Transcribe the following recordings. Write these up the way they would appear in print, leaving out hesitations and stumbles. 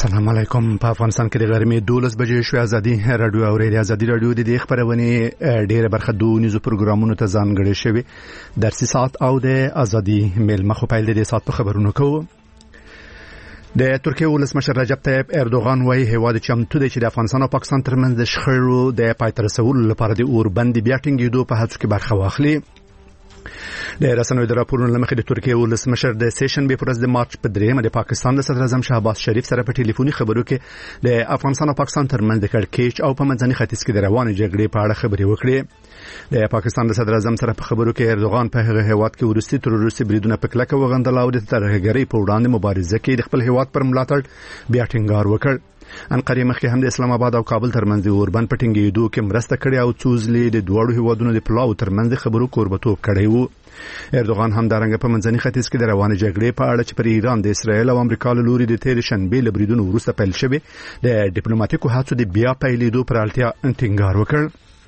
السلام علیکم. په افغانستان کې د غرمې 12 بجې شو. ازادي رادیو او ازادي رادیو د خبرونه ډېر برخه دونیزو پروګرامونو ته ځانګړي شوی درسي ساعت او د ازادي میل مخه په دې ساعت په خبرونو کوو. د ترکیه ولسمشر رجب طیب اردوغان وايي هیواد چمتو دی چې د افغانستان او پاکستان ترمنځ د شخړو د پای ته رسولو لپاره د اوربند بیا ټینګېدو په هڅو کې برخه واخلي. د رسنیو د راپورونو لمخې د ترکیه ولسمشر د سیشن به پرز د مارچ په 3 د پاکستان د صدر اعظم شهباز شریف سره په ټلیفوني خبرو کې د افغانستان او پاکستان ترمنځ د کړکېچ او په منځني ختیځ کې د روانې جګړې په اړه خبرې وکړې. د پاکستان د صدر اعظم سره په خبرو کې اردوغان په هغه هیواد کې ورستي تروریستي بریدونه په کلکه وغندل او د ترهګرۍ په وړاندې مبارزه کې د خپل هیواد پر ملاتړ بیا ټینګار وکړ. انقره مخکې هم د اسلام آباد او کابل ترمنځ د اوربند په ټینګېدو کې مرسته کړې او څوزلې د دوړو هیوادونو د پلاو ترمنځ د خبرو کوربتوب کړی وو. اردوغان هم دارنګ په منځني ختیځ کې د روانې جګړې په اړه چې پر ایران د اسرائیل او امریکا له لوري د تیر شنبه له بریدونو وروسته پیل شوی د ډیپلوماټیکو هڅو د بیا پیلېدو پر اړتیا ټینګار وکړ.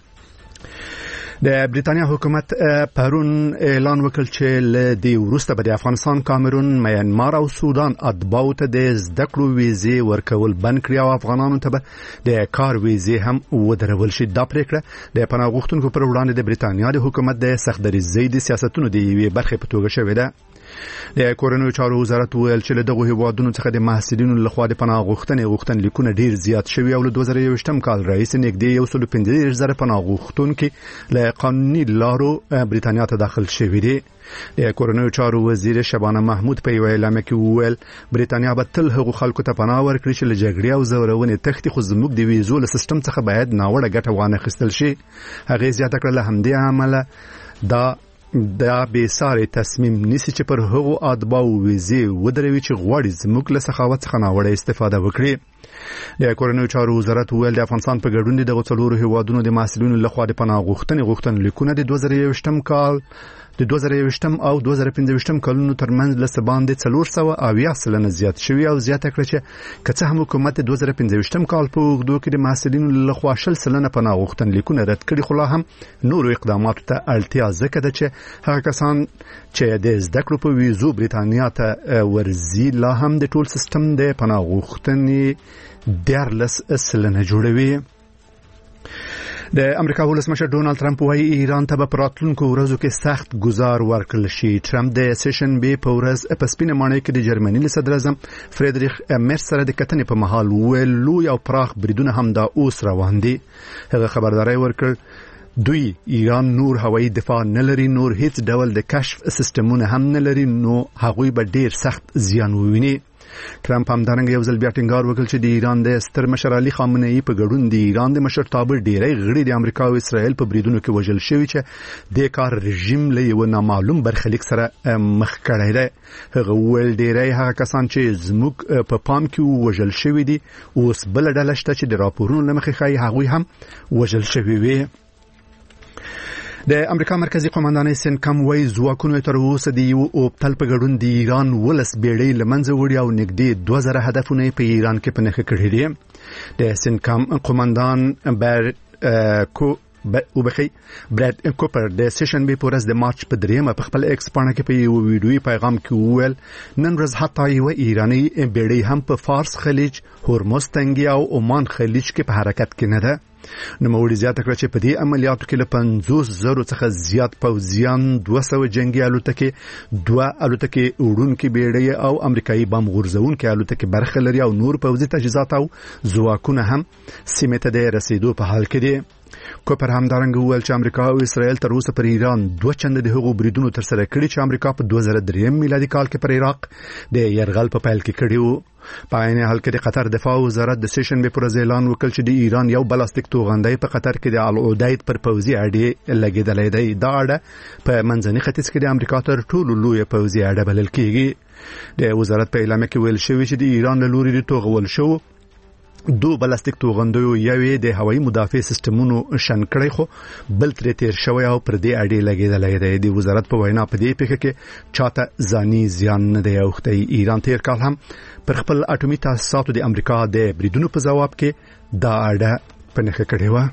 د بریتانیا حکومت پرون اعلان وکړ چې له دې وروسته به د افغانستان، کامرون، میانمار او سودان اتباعو ته د زده کړو ویزې ورکول بند کړي او افغانانو ته به د کار ویزې هم ودرول شي. دا پریکړه د پناه غوښتونکو پر وړاندې د بریتانیا د حکومت د سخت دریځۍ د سیاستونو د یوې برخې په توګه شوې ده. د کورنیو چارو وزارت ویل چې له دغه هیوادونو څخه د محصلینو لخوا د پناه غوښتنلیکونه ډیر زیات شوي او له 2021 کال راهیسې نږدې 115,000 پناه غوښتونکي له قانوني لارو بریتانیا ته داخل شوي دي. د کورنیو چارو وزیر شبانه محمود په یو اعلامیه کې وویل بریتانیا به تل هغو خلکو ته پناه ورکړي چې له جګړې او زورونې تښتي، خو زموږ د ویزو له سیستم څخه باید ناوړه ګټه وانخیستل شي. هغه زیاته کړه له همدې عمله دا به ساري تصمیم نیسي چې پر هغو اتباعو ویزې ودروي چې غواړي زموږ له سخاوت څخه ناوړه استفاده وکړي. د کورنیو چارو وزارت ویل د افغانستان په ګډون د څلورو هیوادونو د محصلینو لخوا د پناه غوښتنلیکونه د 2021 کال د 2021 او 2015 کلونو ترمنځ له باندې 480 زیات شوی او زیاته کړ چې کڅه هم حکومت د 2015 کال په اوږدو کې د محصلینو لخوا 60% پناه غوښتنلیکونه رد کړي، خو لا هم نورو اقداماتو ته اړتیا ځکه ده چې هغه کسان چې د زده کړو په ویزو بریتانیا ته ورزي لا هم د ټول سیستم د پناه غوښتنې 14% جوړوي. د امریکا ولسمشر ډونالد ټرمپ وايي ایران ته په راتلونکو ورځو کې سخت گزار ورکړل شي. ټرمپ د سیشن به په ورځ په سپینه ماڼۍ کې د جرمني صدر اعظم فریدریخ مرز سره د کتنې په محل ویلو یو پراخ بریدونه هم دا اوس روان دي. هغه خبرداري ورکړ دوی ایران نور هوایي دفاع نه لري، نور هیڅ ډول د کشف سیستمونه هم نه لري، نو هغوی به ډیر سخت زیان وویني. ټرمپ هم دارنګ یو ځل بیا ټینګار وکړ چې د ایران د ستر مشر علي خامنه ای په ګډون د ایران د مشرتابه ډیری غړي د امریکا او اسرائیل په بریدونو کې وژل شوی چې د کار رژیم له یو نامعلوم برخلیک سره مخ کړی دی. هغه ویل ډیری هغه کسان چې زموږ په پام کې وژل شوی دي اوس بل ډله شته چې د راپورونو لمخې ښایي هغوی هم وژل شوی وي. د امریکا مرکزی قوماندانۍ سینکم وايي ځواکونو تر اوسه د یو اوپتل په ګډون د ایران ولس بیړۍ لمنځه وړي او نږدې 2000 هدفونه په ایران کې په نښه کړي دي. د سینکم قوماندان براد کوپر د سیشن به پورز د مارچ په 3 په خپل ایکس باندې کې په یو ویډیوي پیغام کې وویل نن ورځ حتی یو ایرانی بیړۍ هم په فارس خلیج، هرمز تنګي او عمان خلیج کې په حرکت کې نه ده. نو موږ زیاته کړ چې په دې عملیاتو کې له 50,000 څخه زیات پوځیان، 200 جنگي الوتکې، 2 الوتکې وړونکي بیړۍ او امریکایي بم غورځونکي الوتکې برخه لري او نور پوځي تجهیزات او ځواکونه هم سیمه ته د رسیدو په حال کې دي. کوپر هم دارنګ وویل چې امریکا او اسرائیل تر اوسه پر ایران 2 چنده د هغو بریدونو تر سره کړي چې امریکا په 2003 میلادي کال کې پر عراق د یرغل په پیل کې کړی وو. په عین حال کې د قطر دفاع وزارت د سیشن به پر اعلان وکړ چې د ایران یو بلاستیک توغندۍ په قطر کې د العودید پر پوځي اډې لګیدلې ده. دا اډه په منځني ختیځ کې د امریکا تر ټولو لوی پوځي اډه بلل کېږي. د وزارت په اعلامیه کې ویل شوی چې د ایران له لوري د توغول شو 2 بلاستیک توغندیو یوې د هوایي مدافع سیستمونو شن کړی، خو بل تر تیر شوی او پر دې اډې لګیدلې ده. د وزارت په وینا په دې پیښه کې چاته ځاني زیان نه دی اوښتی. ایران تیر کال هم پر خپل اټومي تاسیساتو د امریکا د بریدونو په جواب کې دا اډه په نښه کړې و.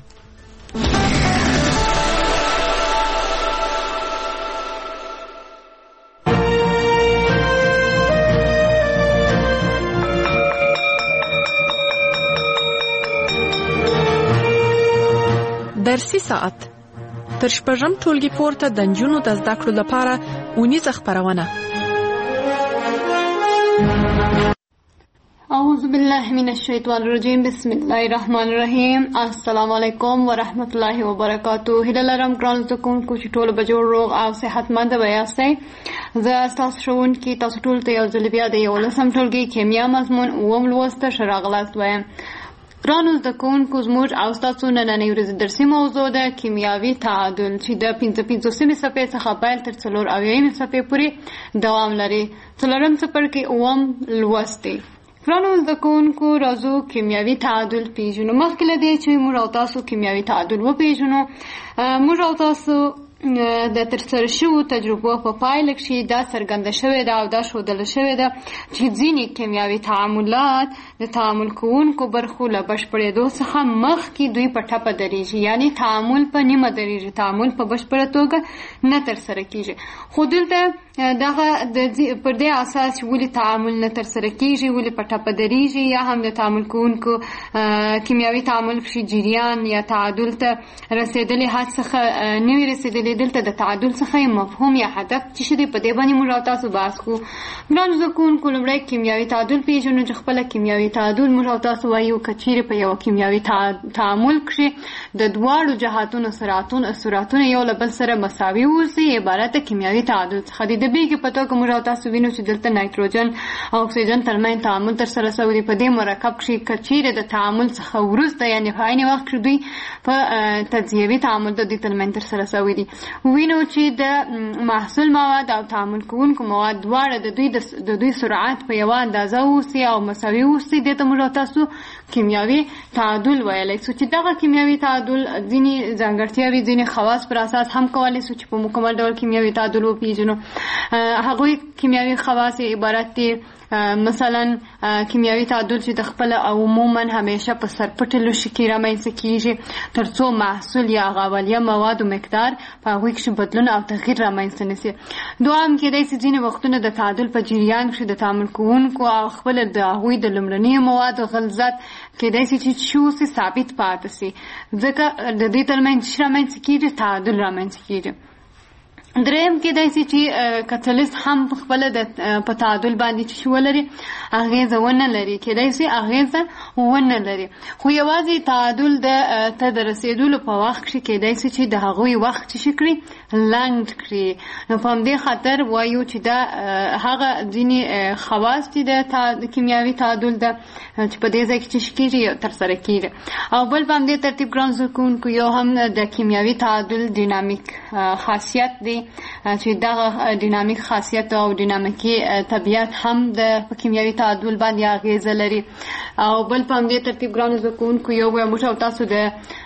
درسي ساعت تر شپږم ټولګي پورته د نجونو د زده کړو لپاره اونیزه خپرونه. اعوذ بالله من الشیطان الرجیم. بسم الله الرحمن الرحیم. السلام علیکم ورحمت الله وبرکاتہ. هیله لرم ګران زده کوونکو چې ټول به جوړ روغ او صحتمند یاستئ. زه ستاسو ښوونکې تاسو ټول ته یو ځل بیا د 11م ټولګي کیمیا مضمون اووم لوست ته ښه راغلاست وایم. ګرانو زده کوونکو زموږ او ستاسو نننۍ ورځې درسي موضوع ده کیمیاوي تعادل چې د 55مې صفحې څخه پیل تر 4اویایم صفحې پورې دوام لري. 4م څپرکي اووم لوست دی. ګرانو زده کوونکو راځو کیمیاوي تعادل پیژنو. مخکې له دې چې موږ او تاسو کیمیاوي تعادل وپیژنو، موږ او تاسو د ترسره شویو تجربو په پایله کې دا څرګنده شوې ده او دا ښودل شوې ده چې ځینې کیمیاوي تعاملات د تعامل کوونکو برخو له بشپړېدو څخه مخکې دوی په ټپه درېږي، یعنی تعامل په نیمه درېږي، تعامل په بشپړه توګه نه ترسره کېږي. خو دلته دغه پر دې اساس ولې تعامل نه ترسره کېږي، ولې په ټپه درېږي، یا هم د تعامل کوونکو کیمیاوي تعامل کې جریان یا تعادل ته رسېدلې حد څخه نه وي رسېدلې. دلته د تعادل څخه مفهوم یا هدف څه شی دی، په دې باندې موږ او تاسو بحث کوو. ګرانو زده کوونکو لومړی کیمیاوي تعادل پیژنو چې خپله کیمیاوي تعادل موږ او تاسو وایو که چیرې په یوه کیمیاوي تعامل کښې د دواړو جهاتونو سرعتونه یو له بل سره مساوي واوسي عبارت د کیمیاوي تعادل څخه دی. د بېلګې په توګه موږ او تاسو وینو چې دلته نایتروجن او اکسیجن ترمنځ تعامل ترسره شوی دی. په دې مرکب کښې که چیرې د تعامل څخه وروسته یعنې په عین وخت کښې دوی په تجزیوي تعامل د دوی ترمنځ ترسره شوی دی. وینو چې د محصول مواد او تعامل کوونکو مواد دواړه د دوی سرعت په یوه اندازه اوسي او مساوي اوسي. دې ته موږ او تاسو کیمیاوي تعادل ویلی سو چې دغه کیمیاوي تعادل ځینې ځانګړتیاوې ځینې خواص پر اساس هم کولی سو چې په مکمل ډول کیمیاوي تعادل وپېژنو. هغوی کیمیاوي خواص عبارت دي مثلا کیمیاوي تعادل چې د خپل عموما همیشه په سرپټې لوښي کې رامنځته کېږي تر څو محصول یا اولیه موادو مقدار په هغوی کښې بدلون او تغییر رامنځته نه شي. دوهم کېدای شي ځینې وختونه د تعادل په جریان کښې د تعامل کوونکو او خپل د هغوی د لومړنیو موادو غلظت کېدای شي چې اوسي ثابت پاتې شي، ځکه د دوی ترمنځ چې رامنځته کېږي تعادل رامنځته کېږي. دریم کېدای شي چې کتلیست هم خپله په تعادل باندې چې ولري اغېزه ونه لري، کېدای شي اغېزه ونه لري، خو یوازې تعادل ته د رسېدلو په وخت کښې کېدای شي چې د هغوی وخت چې کړي لنډ کړي. نو په همدې خاطر وایو چې دا هغه ځینې خواص دي د کیمیاوي تعادل ده چې په دې ځای کې چې کېږي ترسره کېږي. او بل په همدې ترتیب ګران زده کوونکو یو هم د کیمیاوي تعادل ډینامیک خاصیت دی چې دغه ډینامیک خاصیت او ډینامیکي طبیعت هم د کیمیاوي تعادل باندې اغېزه لري. او بل په همدې ترتیب ګرانو زده کوونکو یو موږ او تاسو د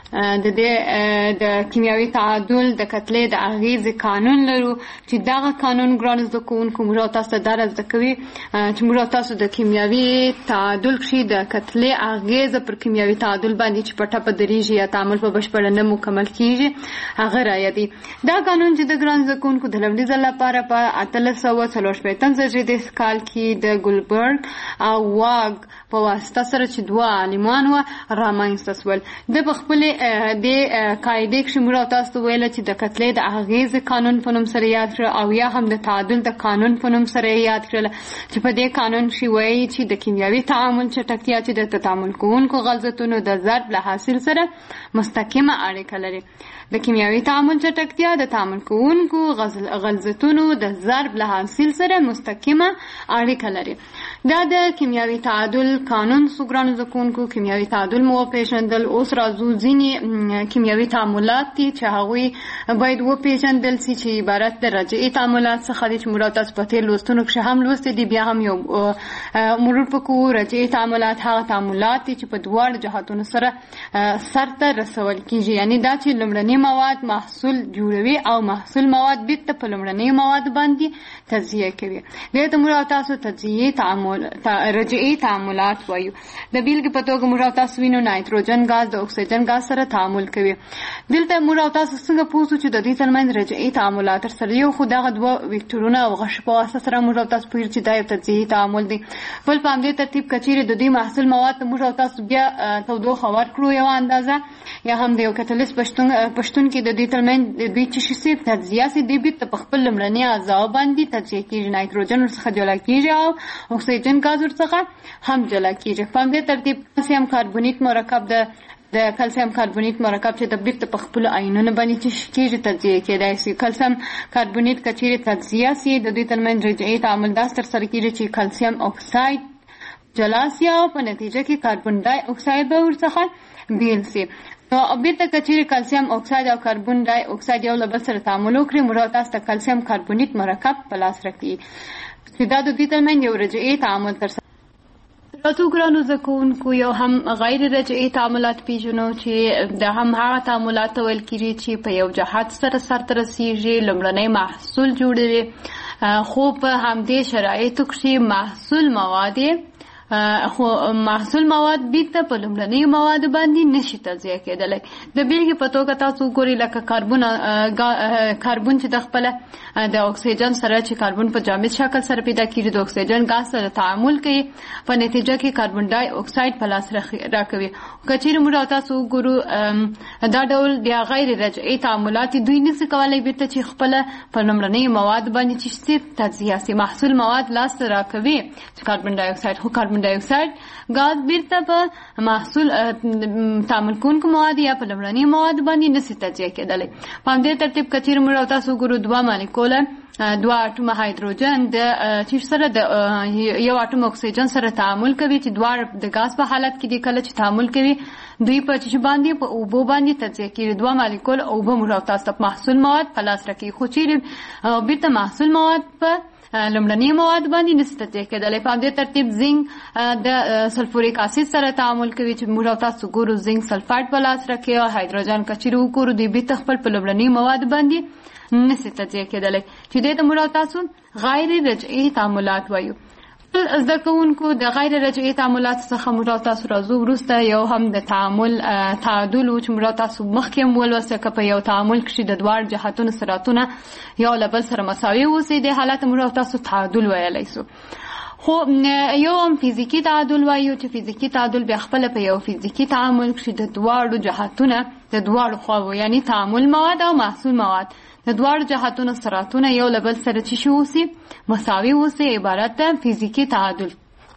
کیمیاوي تعادل د کتلې د اغېزې قانون لرو چې دغه قانون ګرانو زده کوونکو موږ او تاسو ته دا را زده کوي چې موږ او تاسو د کیمیاوي تعادل کښې د کتلې اغېزه پر کیمیاوي تعادل باندې چې په ټپه درېږي یا تعامل په بشپړه نه مکمل کېږي هغه رایادي. دا قانون چې د ګرانو زده کوونکو د لومړي ځل لپاره په 1840 کال کې د ګولبرګ او واګ په واسطه سره چې دوه عالمان وه رامنځته شول. د په خپلې دې قاعدې کښې موږ او تاسو ویله چې د کتلې د اغېزې قانون په نوم سره یاد کړه او یا هم د تعادل د قانون په نوم سره یاد کړله چې په دې قانون کښې وایي چې د کیمیاوي تعامل چټکتیا چې د تعامل کوونکو غلظتونو د ضرب له حاصل سره مستقیمه اړیکه لري. د کیمیاوي تعامل چټکتیا د تعامل کوونکو غلظتونو د ضرب له حاصل سره مستقیمه اړیکه لري. دا د کیمیاوي تعادل قانون سو ګرانو زده کوونکو کیمیاوي تعادل مو وپېژندل. اوس راځو ځینې کیمیاوي تعاملات دي چې هغوی باید وپېژندل شي چې عبارت د رجعي تعاملات څخه دي چې موږ تاسو په تېر لوستونو کښې هم لوستي دي. بیا هم یو مرور په کوو. رجعي تعاملات هغه تعاملات دي چې په دواړو جهاتونو سره سرته رسول کېږي، یعنې دا چې لومړني مواد محصول جوړوي او محصول مواد بیرته په لومړنیو موادو باندې تجزیه کوي. دې ته موږ تاسو تجزیې رجعي تعاملات وایو. د بیلګې په توګه موږ تاسو وینو نایتروجن ګاز د اکسیجن ګاز سره سره تعامل کوي. دلته موږ او تاسو څنګه پوهیږو چې د دې ترمنځ رجعي تعاملات ترسره یو خو دغه دوه وکتورونه او غش په واسطه سره موږ او تاسو پوهیږو چې دا یو تجزیهي تعامل دی. بل په همدې ترتیب کچېرې د دې محصول مواد ته موږ او تاسو بیا تودوخه ورکړو یو اندازه یا هم د یو کتلیست پښتون کې د دې ترمنځ د دوی چې شي تجزیه سي دی بیرته په خپل لمړني اعضاء باندې تجزیه کېږي. نایتروجن ورڅخه جلا کېږي او اکسیجن ګاز ورڅخه هم جلا کېږي. په همدې ترتیب کلسیم کاربونیت مرکب د کلسیم کاربونیت مرکب چې د بیرته په خپل آینونو باندې چې کېږي تجزیه کېدای شي. کلسیم کاربونیت کچېرې تجزیه سي د دې ترمنځ رجعي تعامل داس ترسره کېږي چې کلسیم اکساید جلا سي او په نتیجه کې کاربن ډای اکساید به ورڅخه بیل سي. نو بیرته کچېرې کلسیم اکساید او کاربن ډای اکساید یو له بل سره تعامل وکړي موږ تاسو ته کلسیم کاربونیت مرکب په لاس راکړي چې دا د دې ترمنځ یو رجعي تعامل ترسره. تاسو ګرانو زده کوونکو یو هم غیر رجعي تعاملات پیژنو چې د هم هغه تعاملات ویل کېږي چې په یو جهت سره سرته رسیږي لومړنی محصول جوړوي خو په همدې شرایطو کې محصول مواد بیرته په لومړنیو موادو باندې نشي تجزیه کېدلی. د بیلګې په توګه تاسو ګورئ لکه کاربون چې د خپله د اکسیجن سره چې کاربون په جامد شکل سره پیدا کېږي د اکسیجن ګاز سره تعامل کوي په نتیجه کې کاربن ډای اکساید په لاس راکوي. که چیرې موږ او تاسو وګورو دا ډول بیا غیر رجعي تعاملات دوی نشي کولی بیرته چې خپله په لومړنیو مواد باندې چې تجزیه سي محصول مواد لاس راکوي چې کاربن ډای اکساید خو کاربن ډای اکساید ګاز بیرته په محصول تعامل کوونکو مواد یا په لومړنیو مواد باندې نشي تجزیه کېدلی. په همدې ترتیب که چیرې موږ او تاسو وګورو دوه مالیکوله دوه اټومه هایدروجن د چې سره د یو اټوم اکسیجن سره تعامل کوي چې دواړه د ګاز په حالت کې دي کله چې تعامل کوي دوی په چې باندې په اوبو باندې تجزیه کېږي. دوه مالیکول اوبه موږ او تاسو ته محصول مواد په لاس راکوي خو چیرې بیرته محصول مواد په لومړني مواد باندې نشي تجزیه کېدلی. په همدې ترتیب زنګ د سلفوریک اسید سره تعامل کوي چې موږ او تاسو ګورو زنګ سلفایډ په لاس راکوي او هایدروجن که چیرې وګورو دوی بیرته خپل په لومړني مواد باندې نشي تجزیه کېدلی چې دې ته موږ او تاسو غیر رجعي تعاملات وایو. زده کوونکو د غیر رجعي تعاملات څخه موږ او تاسو راځو وروسته یو هم د تعامل تعادل چې موږ او تاسو مخکې هم ولوسته که په یو تعامل کې د دواړو جهتونو سرعتونه یو له بل سره مساوي اوسي د حالت موږ او تاسو تعادل ویلی سو. خو یو هم فیزیکي تعادل وایو چې فیزیکي تعادل بیا خپله په یو فیزیکي تعامل کې د دواړو جهتونه د دواړو خواوو یعنی تعامل مواد او محصول مواد د دواړو جهتونو سرعتونه یو له بل سره چې اوسي مساوي اوسي عبارت ده فیزیکي تعادل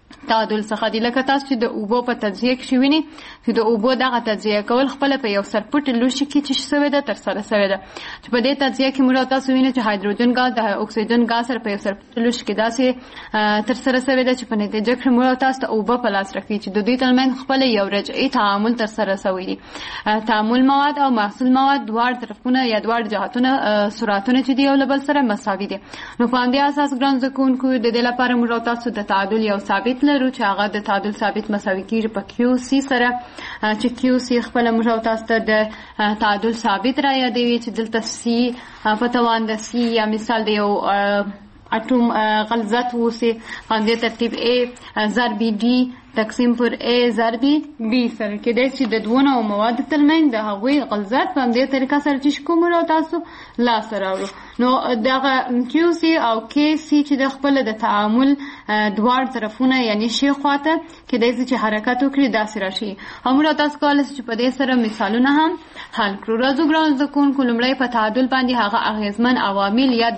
څخه دی. لکه تاسو چې د اوبو په تجزیه کې وینئ چې د اوبو دغه تجزیه کول خپله په یو سرپټ لوښي کې چې شوې ده ترسره شوې ده چې په دې تجزیه کې موږ تاسو وینئ چې هایدروجن ګاز د اکسیجن ګاز سره په یو سرپټ لوښي کې داسې ترسره شوې ده چې په نتیجه کې موږ تاسو ته اوبه په لاس راکوي چې د دوی ترمنځ خپله یو رجعي تعامل ترسره شوی دی. تعامل مواد او محصول مواد دواړه طرفونه یا دواړه جهتونه سرعتونه چې دی یو له بل سره مساوي دي. نو په همدې اساس ګران زده کوونکو د دې لپاره موږ تاسو د تعادل یو ثابت لرو چې هغه د تعادل ثابت مساوي کېږي په کیو سی سره چې کیو سی خپله موږ او تاسو ته د تعادل ثابت را یادوي چې دلته سی په توان د سی یا مثال د یو اټوم غلظت اوسي په همدې ترتیب A ضرب D تقسیم پر A ضرب B سره کېدای چې د دوو نوعو موادو ترمنځ د هغوی غلظت په همدې طریقه سره چې کوم موږ او تاسو لاسته راوړو. نو دغه کیو سی او کې سی چې د خپله د تعامل دواړو طرفونه یعنی ښي خواته کېدای شي چې حرکت وکړي داسې راشي او موږ او تاسو کولی شو چې په دې سره مثالونه هم حل کړو. راځو ګرانو زده کوونکو لومړی په تعادل باندې هغه اغېزمن عوامل یا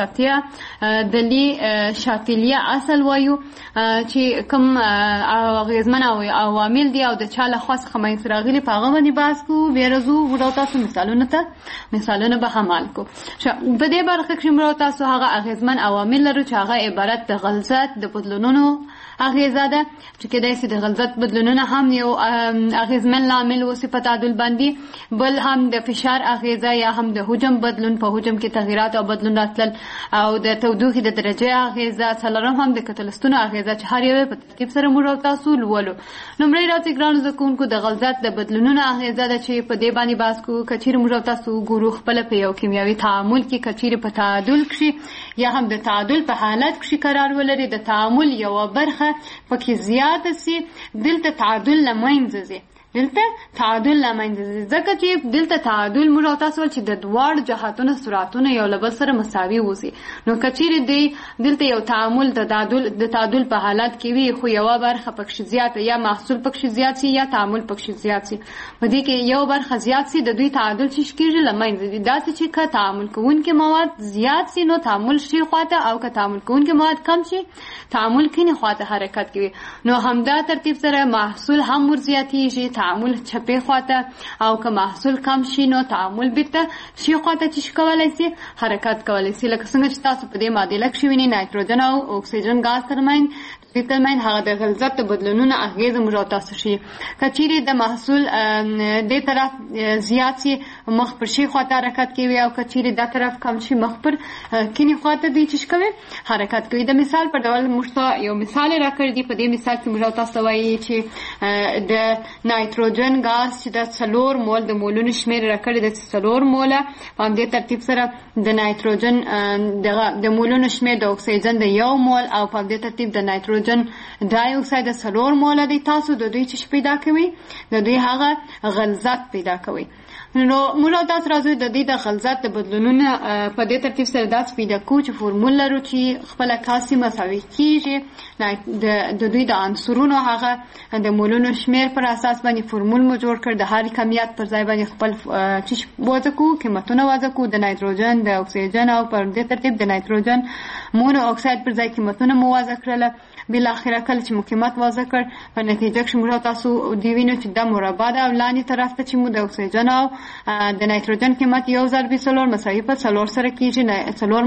دلي شاتلیه اصل وایو چې کوم اغېزمن عوامل دي او د چا له خوا څخه منځته راغلي په هغه باندې بحث کوو. بیا راځو موږ او تاسو مثالونه به هم حل کوو. په دې برخه کې موږ او تاسو هغه اغېزمن عوامل لرو چې هغه عبارت د غلظت د بدلونونو اغېزه ده چې کېدای شي د غلظت بدلونونه هم یو اغېزمن لامل اوسي په تعادل باندې بل هم د فشار اغېزه یا هم د حجم بدلون په حجم کې تغییرات او بدلون راتلل او د تودوخې د درجې اغېزه څلورم هم د کتلستونو اغېزه چې هر یو په ترتیب سره موږ او تاسو لولو. لومړی راځي ګرانو زده کوونکو د غلظت د بدلونونو اغېزه ده چې په دې باندې بحث کوو. که چیرې موږ او تاسو وګورو خپله په یو کیمیاوي تعامل کې که چیرې په تعادل کښې یا هم د تعادل په حالت کښې قرار ولري د تعامل یوه برخه پکې زیاته سي دلته تعادل له منځه ځي دلته تعادل لامنځه ځکه چې دلته تعادل موږ او تاسو چې د دوړ جهاتونو سرعتونه یو له بل سره مساوي وسی نو کچېری دی دلته یو تعامل د تعادل په حالت کې وي خو یو برخه پکښ زیات یا محصول پکښ زیات سي یا تعامل پکښ زیات سي په دې کې یو برخه زیات سي د دوی تعادل چې کېږي لامنځه دا چې که تعامل کوونکي مواد زیات سي نو تعامل شي خواته او که تعامل کوونکي مواد کم شي تعامل کینه خواته حرکت کوي نو همدا ترتیب سره محصول هم ور زیاتېږي تعامل چپه خواته او که محصول کم شي نو تعامل بیرته شي خواته چې کولای شي حرکت کولای شي لکه څنګه چې تاسو په دې معادله کې وینئ نایتروجن او اکسیجن غاز ترمن هغه د غلظت بدلونونه اغیزه موږ تاسو شي کچېری د محصول د طرف زیات سي مخ پر شي خواته حرکت کوي او کچېری د طرف کم شي مخ پر کینی خواته دی چې کوي حرکت کوي د مثال په ډول موږ یو مثال راکړی دی په دې مثال کې موږ تاسو وایي چې د نایتروجن غاز چې د 4 مول د مولونو شمیر راکړی د 4 موله په دې ترتیب سره د نایتروجن د مولونو شمیر د اکسیجن د 1 مول او په دې ترتیب د نایتروجن ډای اکساید د 4 موله دی تاسو د دوی چې پیدا کوي د دوی هغه غلظت پیدا کوي نو موږ تاسو راځو د دې د غلظت د بدلونونو په دې ترتیب سره داس پیدا کو چې فورمول لرو چې خپل کاسي مساوي کیږي د دوی د عنصرونو هغه د مولونو شمیر پر اساس باندې فورمول مو جوړ کړ د هر کمیت پر ځای باندې خپل چې وځو کو قیمتونه وځو کو د نایتروجن د اکسیجن او پر دې ترتیب د نایتروجن مونو اکساید پر ځای قیمتونه مو وځو کړل بل اخره کله چې مقیمت وځو کړ په نتیجه کې موږ تاسو دی وینو چې د مربع د اولاني طرف ته چې مو د اکسیجن او د نایتروجن قیمت 1024 مساوي په 4 سره کیږي 4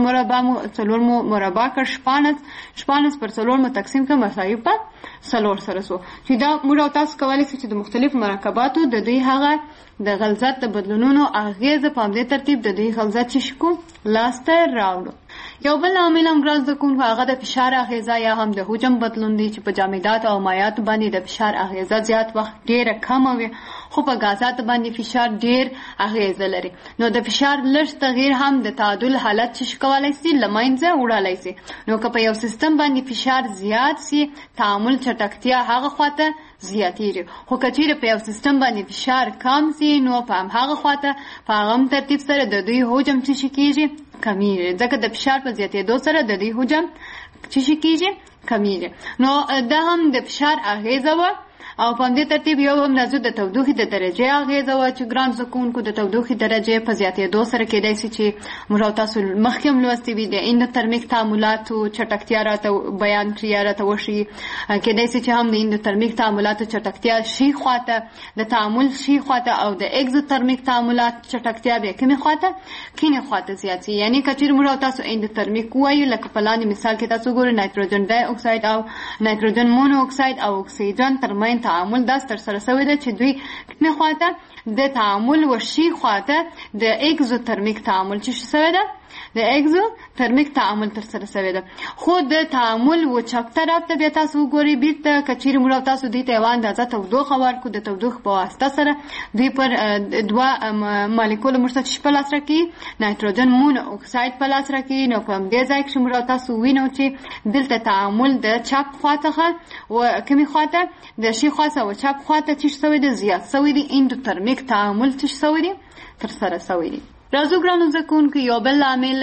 مربع کړ 15 پر 4 مو تقسیم کړ مساوي په 4 سره سو چې دا موږ تاسو کولای شئ چې د مختلف مرکباتو د دوی هغه د غلظت د بدلونونو اغیزه په دې ترتیب د دوی غلظت چې شکو لاسته راوړو یو بل عامل هم ګرځ د کوم هغه د فشار اغیزه یا هم د حجم بدلون دي چې په جامدات او مایعات باندې د فشار اغیزه زیات وخت ډیره کم وي خو په غازات باندې فشار ډیر اغیزه لري نو د فشار لږ تغییر هم د تعادل حالت چې کولای شي لمنځه وړلای شي نو که په یو سیستم باندې فشار زیات سي تعامل چټکتیا هغه خواته زیاتېږي خو کچېره په یو سیستم باندې فشار کم سي نو په هغه خواته په هغه ترتیب سره د دوی حجم چې کېږي کمیږي ځکه د فشار په زیاتېدو سره د دوی حجم چې کېږي کمیږي نو دا هم د فشار اغیزه و او په دې ترتیب یو هم نزو د تودوخې د درجه اغیزه و چې ګران زکونکو د تودوخې درجه په زیاتېدو سره کېدای شي چې موږ تاسو مخکې لوستي وي د اندوترمیک تعاملاتو چټکتیا راته بیان کړی راته وشي کېدای شي چې هم د اندوترمیک تعاملاتو چټکتیا شي خواته د تعامل شي خواته او د اگزوترمیک تعاملات چټکتیا به کومه خواته کینه خواته زیاتی یعنی کچیر موږ تاسو اندوترمیک وایو لکه په لاندې مثال کې تاسو ګورئ نایتروجن ډای اکساید او نایتروجن مونو اکساید او اکسیجن ترمن تعامل داس تر سره شوی دی چې دوی نه خواته د تعامل ورشي خواته د اگزوترمیک تعامل چې شوی دی د اگزوترمیک تعامل تر سره شوی دی خو د تعامل و چپ طرف ته بیا تاسو ګورئ بیرته کچیر موږ تاسو دې ته وان د تودوخه ورکو د تودوخه په واسطه سره دوی پر دوه مالیکول مرتبط په لاس راکې نایتروجن مونو اکساید په لاس راکې نو په دې ځای کې موږ تاسو وینو چې دلته تعامل د چپ خواته او کمی خواته د شي خاصه او چپ خواته چې شوی دی زیات شوی دی اندوترمیک تعامل چې شوی دی تر سره شوی دی راځو ګرانو زکونکو یو بل عامل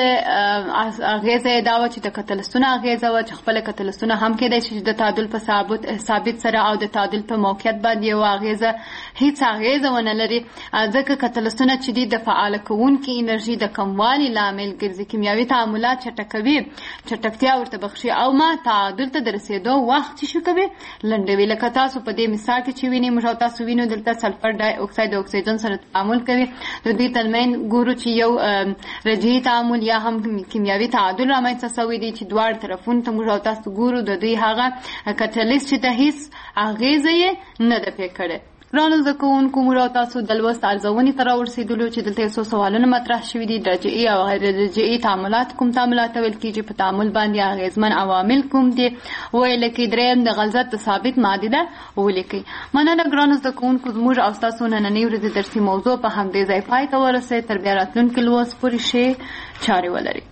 اغیزه دا و چې د کتلستون اغیزه و چې خپل کتلستون هم کېدای شي د تعادل په ثابت سره او د تعادل په موقعیت باندې یو اغیزه هیڅ اغیزه ونه لري ځکه کتلستون چې د فعال کوونکي انرژي د کموالي لامل ګرځي کیمیاوي تعاملات چټکوي چټکتیا ورته بخشي او ما تعادل ته رسیدو وخت شي کوي لنډوي لکه تاسو په دې مثال کې چې وینئ موږ تاسو وینو دلته سلفر ډای اکساید او اکسیجن سره تعامل کوي د دې ترمن ګورو چې یو رجعي تعامل یا هم کیمیاوي تعادل رامنځته شوی دی چې دواړه طرفونو ته موږ تاسو ګورو د دوی هغه کتلیست چې ته هیڅ اغیزه یې نه ده پې کړې ګرانو زده کوونکو موږ تاسو د لوست ارزونې ته راورسېدلو چې دلته څو سوالونه مطرح شوي دي رجعي او غیر رجعي تعاملات کوم تعاملات ویل کېږي په تعامل باندې اغیزمن عوامل کوم دي ویل کې درېیم د غلظت د ثابت ماده ده ولیکئ مننه ګرانو زده کوونکو زموږ او ستاسو نننۍ ورځې درسي موضوع په همدې ځای پای ته ورسېد تر بیا راتلونکي لوست پورې ښې چارې ولرئ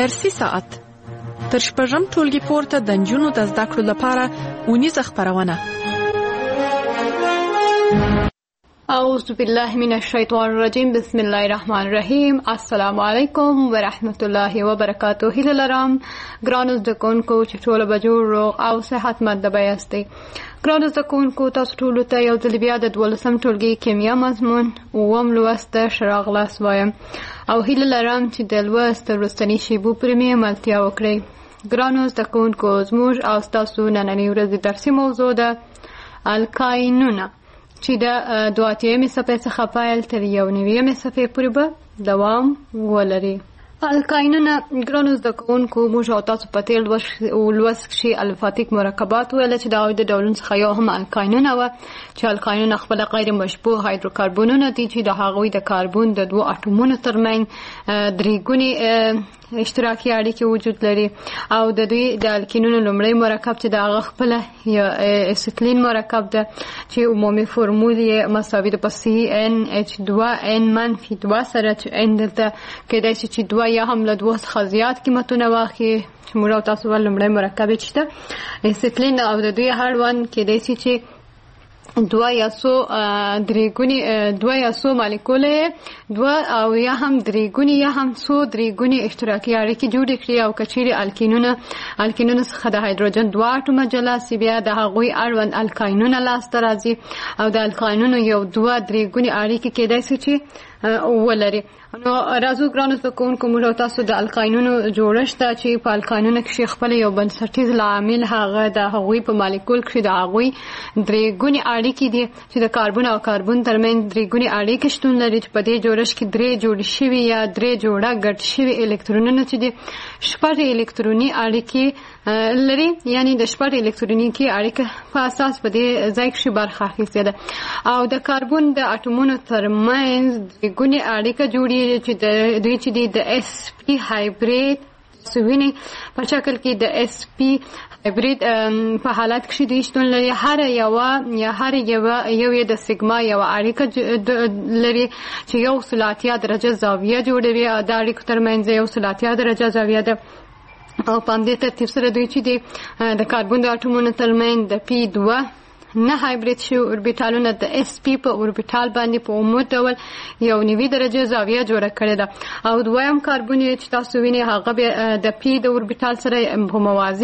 درسي ساعت تر شپږم ټولګي پورته د نجونو د زده کړو لپاره اونیزه خپرونه. اعوذ بالله من الشیطان الرجیم. بسم الله الرحمن الرحیم. السلام علیکم ورحمت الله وبرکاته. هیله لرم ګرانو زده کوونکو چې ټول به جوړ روغ او صحتمند یاستئ. ګرانو زده کوونکو تاسو ټولو ته یو ځل بیا د 12م ټولګي کیمیا مضمون اووم لوست ښه راغلاست وایم او هیله لرم چې د لوست وروستنۍ شیبو پرې مې عملتیا وکړئ. ګرانو زده کوونکو زموږ او ستاسو نننۍ ورځې درسي موضوع ده الکاینونه چې د 2 صفحې څخه پیل تر 1 صفحې پورې به دوام ولري. الکاینونه ګرانو زده کوونکو موږ او تاسو په تیر لوست کښې الفاتیک مرکبات ویل چې د هغوی د ډولونو څخه یو هم الکاینونه وه چې الکاینونه خپله غیر مشبوع هایدروکاربنونه دي چې د هغوی د کاربون د 2 اټومونو ترمنځ 3 ګونې اشتراکي اړیکې وجود لري او د دوی د الکینونو لومړی مرکب چې د هغه خپله اسیتلین مرکب ده چې عمومي فورمول یې مساوي ده په CnH2n-2 سره چې n دلته کېدای شي چې 2 یا هم له 2 څخه زیات قیمتونه واخلي چې موږ او تاسو ول لومړی مرکب یې چې ده اسیتلین او د دوی اړوند کېدای شي چې 2 یا څو مالیکولې 2 او یا هم 3 ګونې یا هم څو 3 ګونې اشتراکي اړیکې جوړې کړي او که چیرې الکینونو څخه د هایدروجن 2 اټومه جلا سي بیا د هغوی اړوند الکاینونه لاسته راځي او د الکاینونو یو 2-3 ګونې اړیکې کېدای شي چې ولري. نو راځو ګرانو زده کوونکو موږ او تاسو د الکاینونو جوړښت ته چې په الکاینونو کښې خپل یو بنسټیز لامل هغه د هغوی په مالیکول کښې د هغوی 3 ګونې اړیکې دي چې د کاربون او کاربون ترمنځ 3 ګونې اړیکې شتون لري چې په دې جوړښت کې 3 جوړې شوي یا 3 جوړه ګډ شوي الکترونونه چې دي 6 الکتروني اړیکې لري یعنی د 6 الکترونیکي اړیکه په اساس په دې ځای کې برخه اخیستې ده او د کاربون د اټومونو ترمنځ 3 ګونې اړیکه جوړیږي چې دوی چې د sp هایبرید سوینه په شکل کې د sp هایبرید په حالت کې دوی شتون لري. هر یو د سیګما یو اړیکه لري چې یو ثلاثیه درجه زاویه جوړوي او د اړیکو ترمنځ یو ثلاثیه درجه زاویه ده او په همدې ترتیب سره دوی چې د کاربون د اټومونو ترمنځ د p2 نه هایبرید شو اوربیټالونه د sp په اوربیټال باندې په عمود ډول 1 درجه زاویه جوړه کړې ده او دویم کاربون چې تاسو وینئ هغه د p د اوربیټال سره په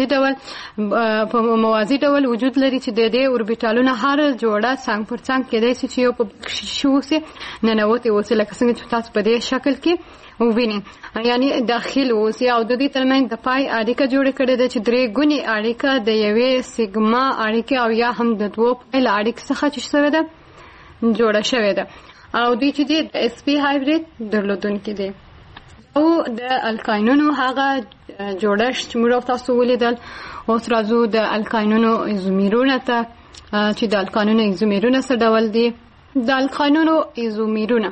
موازي ډول وجود لري چې د دې اوربیټالونو هر جوړه څنګ پر څنګ کېدای شي چې یو په شو سي ننوتې اوسي لکه څنګه چې تاسو په دې شکل کې وینئ یعنی داخل اوسي او د دې ترمنځ د پای اړیکه جوړه کړې ده چې 3 ګونې اړیکه د یوې سیګما اړیکې او یا هم د 2 پایل اړیکې څخه چې شوې ده جوړه شوې ده او دوی چې د sp هایبرید درلودونکي دي. او د الکاینونو هغه جوړښت چې موږ تاسو ولیدل. اوس راځو د الکاینونو ایزومیرونه ته چې د الکاینونو ایزومیرونه څه ډول دي. د الکاینونو ایزومیرونه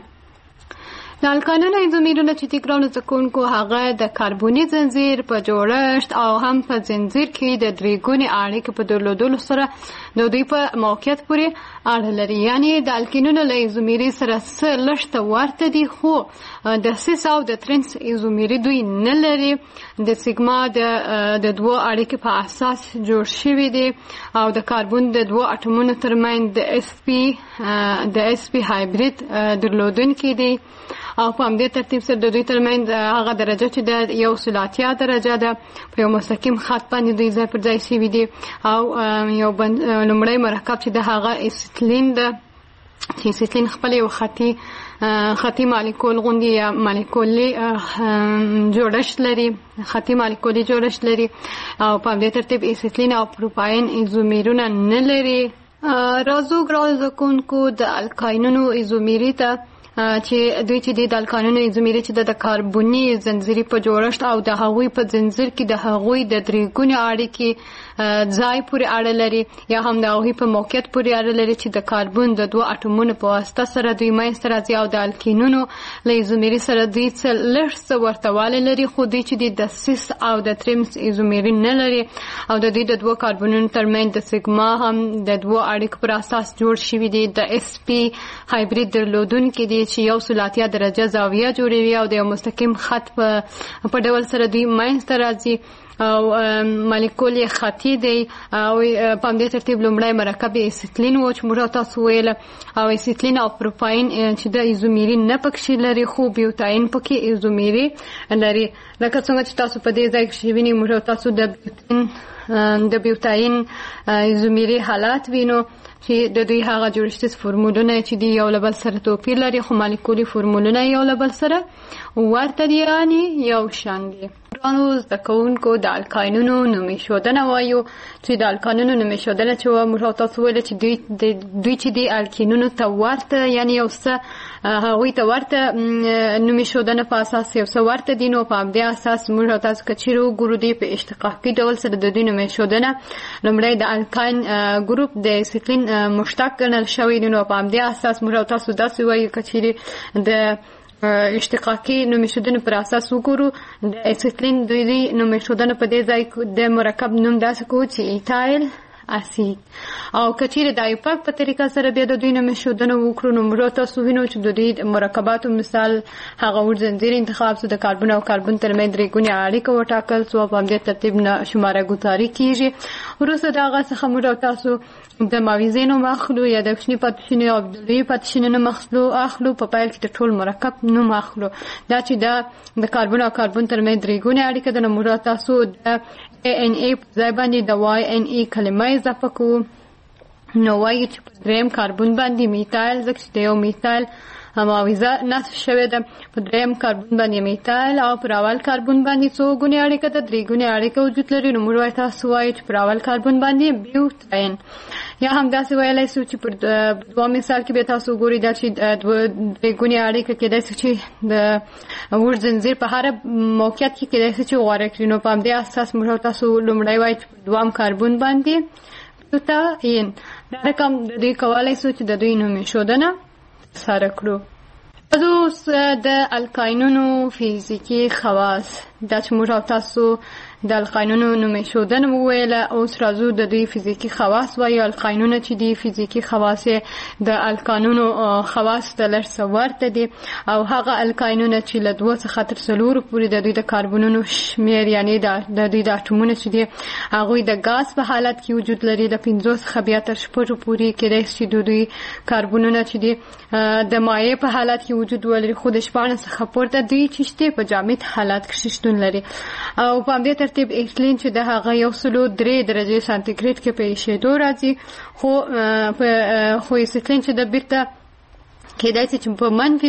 چې ګرانو زده کوونکو هغه د کاربوني زنځیر په جوړښت او هم په زنځیر کې د 3 ګونې اړیکې په درلودلو سره د دوی په موقعیت پورې اړه لري. یعنی د الکینونو له ایزومیري سره څه لږ ته ورته دي خو د سیس او د ترنس ایزومیري دوی نه لري. د سیګما د 2 اړیکې په اساس جوړ شوي دي او د کاربون د 2 اټومونو ترمنځ د sp هایبرید درلودونکي دي او په همدې ترتیب سره د دوی ترمنځ هغه درجه چې د یو ثلاثیه درجه ده په یو مستقیم خط باندې دوی ځای پر ځای شوي دي او یو لومړی مرکب چې د هغه اسیتلین ده چې اسیتلین خپل یو خطي مالیکول غوندي یا مالیکولي جوړښت لري او په همدې ترتیب اسیتلین او پروپاین ایزومیرونه نه لري. راځو ګرانو زده کوونکو د الکاینونو ایزومیري ته چې دوی چې د الکاینونو ایزومیري چې د کاربوني زنځیري په جوړښت او د هغوی په زنځیر کې د هغوی د 3 ګونې اړیکې ځای پورې اړه لري یا هم د هغوی په موقعیت پورې اړه لري چې د کاربون د 2 اټومونو په واسطه سره دوی منځته راځي او د الکینونو له ایزومیري سره دوی لږ څه ورتهوالی لري خو دوی چې د سیس او د ترنس ایزومیري نه لري او د دوی د 2 کاربونونو ترمنځ د سیګما هم د 2 اړیکو پر اساس جوړ شوي دي. د sp هایبرید درلودونکي دي چې 180 درجه زاویه جوړوي او د یو مستقیم خط په ډول سره دوی منځته راځي او مالیکول یې خطي دی او په همدې ترتیب لومړی مرکب اسیتلین و چې موږ تاسو ویل او اسیتلین او پروپاین چې د ایزومیري نه پکې لري خو بیوتاین پکې ایزومیري لري لکه څنګه چې تاسو په دې ځای کې وینئ موږ تاسو د بیوتاین ایزومیري حالات وینو چې د دوی هغه جوړښتیز فورمولونه چې دی یو له بل سره توپیر لري خو مالیکولي فورمولونه یو له بل سره ورته دي یعنې یو شان دي. ګرانو زده کوونکو د القاینونو نومېښودنه وایو چې د القاینونو نومېښودنه چې موږ تاسو ویل چې دوی چې دی الکینونو ته ورته یعنې یو څه هغوی ته ورته نومېښودنه په اساس یو څه ورته دي نو په همدې اساس موږ تاسو که چیرې وګورو دوی په اشتقاقي ډول سره د دوی نومېښودنه لومړی د الکاین ګروپ د اسیتلین مشتق ګڼل شوی دی نو په همدې اساس موږ تاسو داسې وایو که چیرې د اشتقاقي نومېښودنې پر اساس وګورو د اسیتلین دوی نومېښودنه په دې ځای د مرکب نوم داسې کوو چې ایتایل اسید او کچیرې د ایپاک په طریقه سره بیا د دوی نومېښودنه وکړو نو موږ تاسو وینو چې د دوی مرکباتو مثال هغه اوږد زنځیر انتخاب سو د کاربن او کاربن ترمنځ درې ګونې اړیکه وټاکل سو په همدې ترتیب شماره ګذاري کیږي. وروسته د هغه څخه موږ تاسو د ماویزې نوم اخلو یا د کوچني پاتې او د لوی پاتې نوم اخلو په پیل کې د ټول مرکب نوم اخلو دا چې د کاربن او کاربن ترمنځ درې ګونې اړیکه د موږ تاسو د ANA په ځای باندې د YNE کلمه اضافه کوو نو وایو چې په دریم کاربن باندې میتایل ځکه چې د یو میتایل ماویزه نصب شوې ده په دریم کاربن باندې میتایل او پر اول کاربن باندې څو ګونې اړیکه ده درې ګونې اړیکه وجود لري نو موږ تاسو وایو چې پر اول کاربن باندې بیوتاین یا هم داسې ویلی سو چې پر دوه مثال کې به تاسو ګورئ دا چې درې ګونې اړیکه کېدای شي چې د اوږد زنځیر په هر موقعیت کې کېدای شي چې غوره کړي نو په همدې اساس موږ تاسو لومړی وایو چې دویم کاربن باندې بیوتاین دا رقم د دوی کولی سو چې د دوی نومېښودنه سره کړو. اوس د القاینونو فیزیکي خواص دا چې موږ تاسو د القاینونو نومېښودنه وویله اوس راځو د دوی فیزیکي خواص وایو. القاینونه چې دي فیزیکي خواص د القانونو خواص ته لږ څه ورته دي او هغه القاینونه چې له 2 څخه تر 4 پورې د دوی د کاربنونو شمیر یعنې د دوی د اټومونو چې دي هغوی د ګاز په حالت کې وجود لري د 5 څخه بیا تر 6 پورې کېدای شي د دوی کاربنونه چې دي د مایع په حالت کې وجود ولري خو د 14 څخه پورته دوی چې شته په جامد حالت کې شتون لري او په همدې ترتیب ایتلین چې د هغه 103 درجه سانتیګریډ کې په ایشېدو راځي خو ایتلین چې د بیرته کېدای شي چې په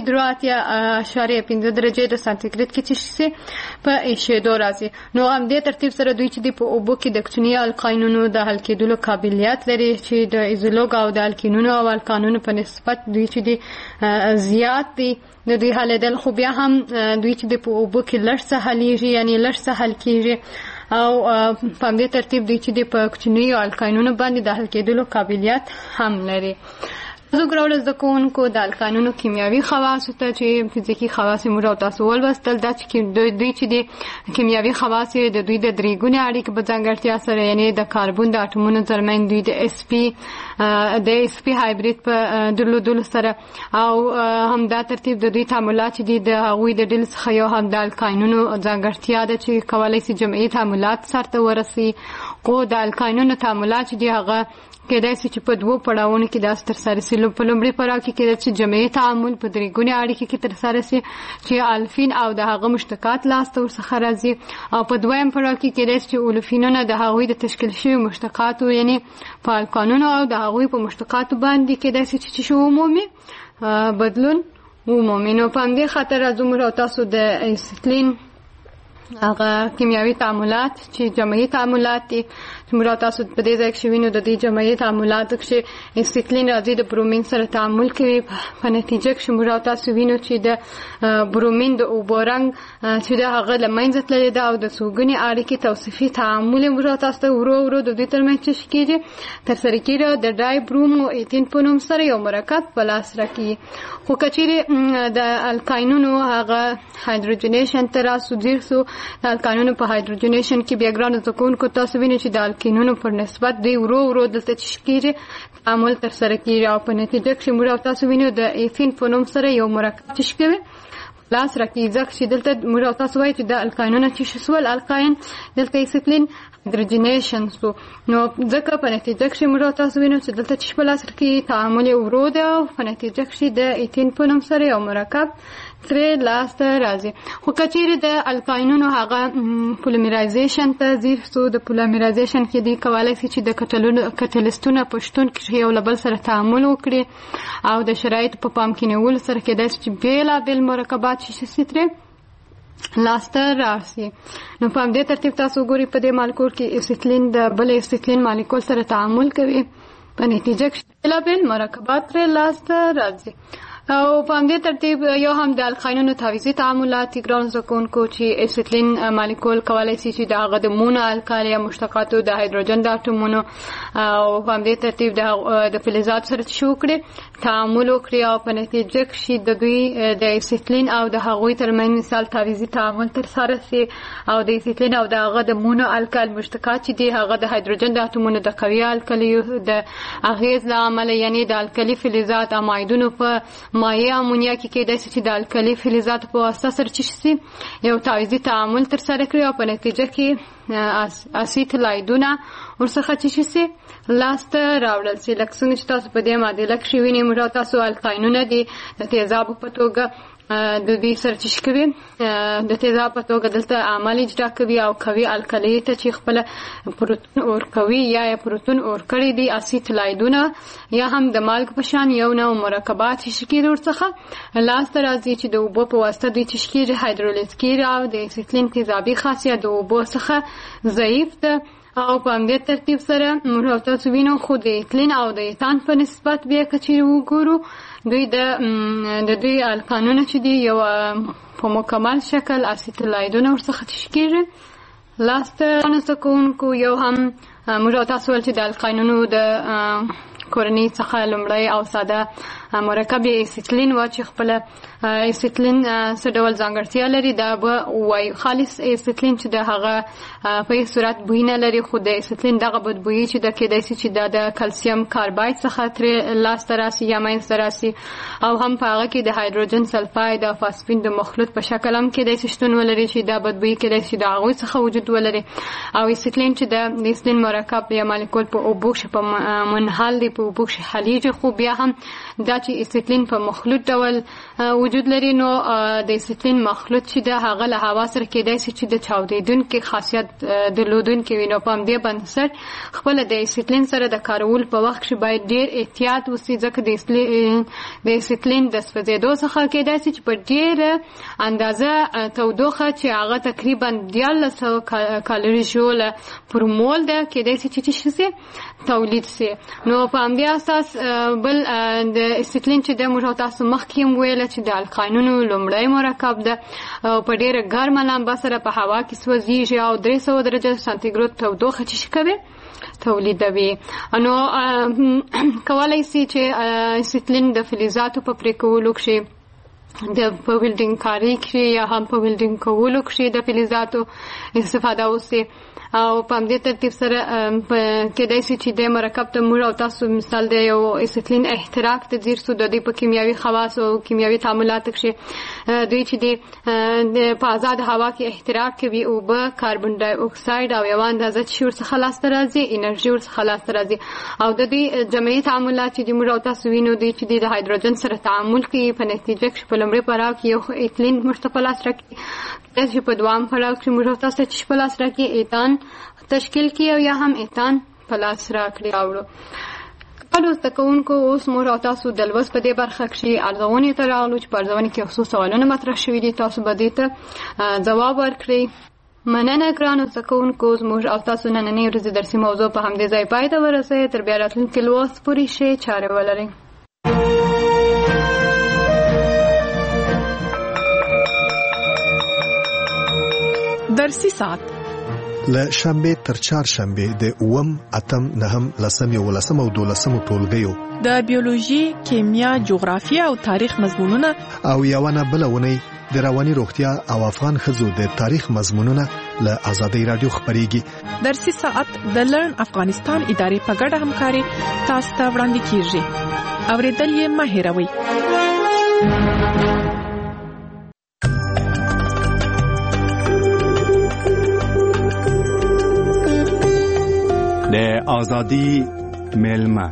-2.5 درجه د سانتیګریډ کې چې شي په ایشېدو راځي نو همدې ترتیب سره دوی چې په اوبو کې د کوچني القاینونو د حل کېدلو قابلیت لري چې د ایزولوګ او د الکینونو او القانونو په نسبت دوی چې زیات دي د دوی حلېدل خو بیا هم دوی چې په اوبو کې لږ څه حلیږي یعنې لږ څه حل کېږي او په همدې ترتیب دوی چې په کوچنیو القاینونو باندې د حل کېدلو قابلیت هم لري. زه ګرانو زده کوونکو د القاینونو کیمیاوي خواصو ته چې فزیکي خواص موږ تاسو ولوستل دا چې دوی چې د کیمیاوي خواص د دوی د درې ګونې اړیکې په ځانګړتیا سره یعنې د کاربن د اټومونو ترمنځ دوی د اس پی هایبرید په درلودلو سره او همدا ترتیب د دوی تعاملات چې دي د هغوی د ډلې څخه یو هم د القاینونو ځانګړتیا ده چې کولی شي جمعي تعاملات سرته ورسي خو د القاینونو تعاملات چې دي هغه کېدای شي چې په 2 پړاوونو کې داسې ترسره شي. په لومړي پړاو کې کېدای شي جمعي تعامل په 3 ګونې اړیکې کې ترسره شي چې الفین او د هغه مشتقات لاسته ورڅخه راځي او په دویم پړاو کې کېدای شي چې اولفینونه د هغوی د تشکیل شوي مشتقاتو یعنې په القانونو او د هغوی په مشتقاتو باندې کېدای شي چې عمومي بدلون ومومي. نو په همدې خاطر راځو موږ تاسو د ایتلین هغه کیمیاوي تعاملات چې جمعي تعاملات دي چې موږ تاسو په دې ځای کې وینو د دې جمعي تعاملاتو کې ایتلین راځي د برومین سره تعامل کوي په نتیجه کې موږ تاسو وینو چې د برومین د اوبو رنګ چې د هغه له منځه تللی ده او د څو ګونې اړیکې توصیفي تعامل موږ تاسو ته ورو د دوی ترمنځ چې کېږي ترسره کېږي د ډای برومو ایتین په نوم سره یو مرکب په لاس راکړي خو که چیرې د القاینونو هغه هایدروجنیشن ته راسو ډېر څو د الکانونو په هایدروجنیشن کې بیا ګرانو زکونکو تاسو وینئ چې د الکینونو پر نسبت دوی ورو ورو دلته تشکیږي تعامل تر سره کیږي او په نتیجه کې موږ تاسو وینئ د ایثین په نوم سره یو مرکب تشکیل لاس راکې ځکه چې دلته موږ تاسو وایي چې د الکانونو چې سوال الکاین دلته ایثیلین هایدروجنیشن سو نو ځکه په نتیجه کې موږ تاسو وینئ چې دلته چې په لاس کې تعامل ورو دی او په نتیجه کې د ایثین په نوم سره یو مرکب ترې لاس ته راځي خو کچېرې د الکاینونو هغه پولیمرایزیشن ته ځي سو د پولیمرایزیشن کې دی کولای شي چې د کټلیسټونو په شتون کې یو له بل سره تعامل وکړي او د شرایطو په پام کې نیولو سره کېدای شي چې بېلابېل مرکبات شي ترې لاس ته راشي نو په همدې ترتیب تاسو ګورئ په دې مالیکول کې ایسیټلین د بل ایسیټلین مالیکول سره تعامل کوي په نتیجه کې بېلابېل مرکبات ترې لاس ته راځي او په همدې ترتیب یو هم د الکاینونو تعویضي تعاملات ګرانو زده کوونکو چې ایسیټلین مالیکول کولی شي چې د هغه د مونو الکالي یا مشتقاتو د هایدروجن د اټومونو او په همدې ترتیب د فلزاتو سره څه وکړي تعامل وکړي او په نتیجه کې د دوی د ایسیټلین او د هغوی ترمنځ مثال تعویضي تعامل ترسره شي او د ایسیټلین او د هغه د مونو الکال مشتقات چې دي هغه د هایدروجن د اټومونو د قوي الکالیو د اغیز له امله یعنی د الکالي فلزات امایدونو په مایع امونیا کې کېدای شي چې د الکالي فلزاتو په واسطه سره چې شي یو تعویضي تعامل ترسره کړي او په نتیجه کې اسیټلایدونه ورڅخه چې شي لاس ته راوړل شي لکه څنګه چې تاسو په دې معادله کې وینئ موږ تاسو الکاینونه دي د تیزابو په توګه د دې سره چې کوي د تیزاب په توګه دلته عمل اجرا کوي او کوي الکالي ته چې خپل پروتون اور کوي یا پروتون اور کړی دي اسیټلایدونه یا هم د مالګ په شان یو نوع مرکبات چې کېږي ورڅخه لاس ته راځي چې د اوبو په واسطه دوی چې کېږي هایدرولیز کېږي او د ایسیټلین تیزابي خاصیت د اوبو څخه ضعیف ده او په همدې ترتیب سره موږ تاسو وینو خو د ایتلین او د ایتان په نسبت بیا که چیرې وګورو دوی د دوی الکانونه چې دي یو په مکمل شکل اسیټلایدونه ورڅخه تشکیږي لاس ته زده کوونکو یو هم موږ تاسو ویل چې د الکانونو د کورنۍ څخه لومړی او ساده مرکب ایسیټلین و چې خپل ایسیټلین څه ډول ځانګړتیا لري دا به وایو خالص ایسیټلین چې د هغه په هیڅ صورت بوی نه لري خو د ایسیټلین دغه بدبویي چې د کېدای شي چې د کلسیم کارباید څخه ترې لاس ته راسي یا منځ ته راسي او هم په هغه کې د هایدروجن سلفاید او فاسفین د مخلوط په شکل هم کېدای شي شتون ولري چې دا بدبویي کېدای شي د هغوی څخه وجود ولري او ایسیټلین چې د ایسیټلین مرکب یا مالیکول په اوبو کښې په منحل دی په اوبو کښې حلیږي خو بیا هم دا چې ایسیټلین په مخلوط ډول وجود لري نو د ایسیټلین مخلوط چې د هغه له هوا سره کېدای شي چې د چاودېدونکي خاصیت درلودونکي وي نو په همدې بنسټ خپله د ایسیټلین سره د کارولو په وخت کښې باید ډېر احتیاط وشي ځکه د ایسیټلین د سوځېدو څخه کېدای شي چې په ډېره اندازه تودوخه چې هغه تقریبا 1400 کالوري ژوله پر مول ده کېدای شي چې شي تولید شي نو په همدې اساس بل د ایسیټلین چې د موږ تاسو مخکې هم ویله چې د الکاینونو لومړی مرکب ده په ډېره ګرمه لمبه سره په هوا کې سوځېږي او 300 درجه سانتیګراد تودوخه چې کوي تولیدوي نو کولی شي چې ایسیټلین د فلزاتو په پرې کولو کښې په ویلډینګ کاري کښې یا هم په ویلډینګ کولو کښې د فلزاتو استفاده وشي او په همدې ترتیب سره کېدای شي چې د مرکب ته موږ او تاسو مثال د یو ایسیټلین احتراق ته ځیر سو د دوی په کیمیاوي خواص او کیمیاوي تعاملاتو کښې دوی چې په آزاد هوا کې احتراق کوي اوبه کاربن ډای اکساید او یوه اندازه چې ورڅخه لاسته راځي انرژي ورڅخه لاسته راځي او د دوی جمعي تعاملات چې موږ او تاسو وینو دوی چې د هایدروجن سره تعامل کوي په نتیجه کښې په لومړي پړاو کې یو ایتلین موږ ته په لاس راکړي چې په دوام پړاو کښې موږ او تاسو چې په لاس راکړي ایتان تشکیل کی او یا هم ایتان پلاس راکړي راوړو کله زده کوونکو اوس موږ او تاسو د لوست په دې برخه کښې ارزونې ته راغلو چې په ارزونې کې خصوص سوالونه مطرح شوي دي تاسو به دې ته ځواب ورکړئ مننه ګرانو زده کوونکو موږ او تاسو نننۍ ورځې درسي موضوع په همدې ځای پای ته ورسوئ تر بیا راتلونکي لوست پورې ښې چارې ولرئ درسي ساعت له شنبه تر چهارشنبه د 8 اتم 9 لسم 11 او 12 ټولګیو د بیولوژي، کیمیا، جغرافیه او تاریخ مضمونونه او یوونه بلونه د رواني روغتیا او افغان ښځو د تاریخ مضمونونه له آزادۍ رادیو خبريږي. درسي ساعت د لرن افغانستان ادارې په ګډه همکاري تاسو ته وړاندې کیږي. اوریدل یې مه هېروئ. د آزادی ملما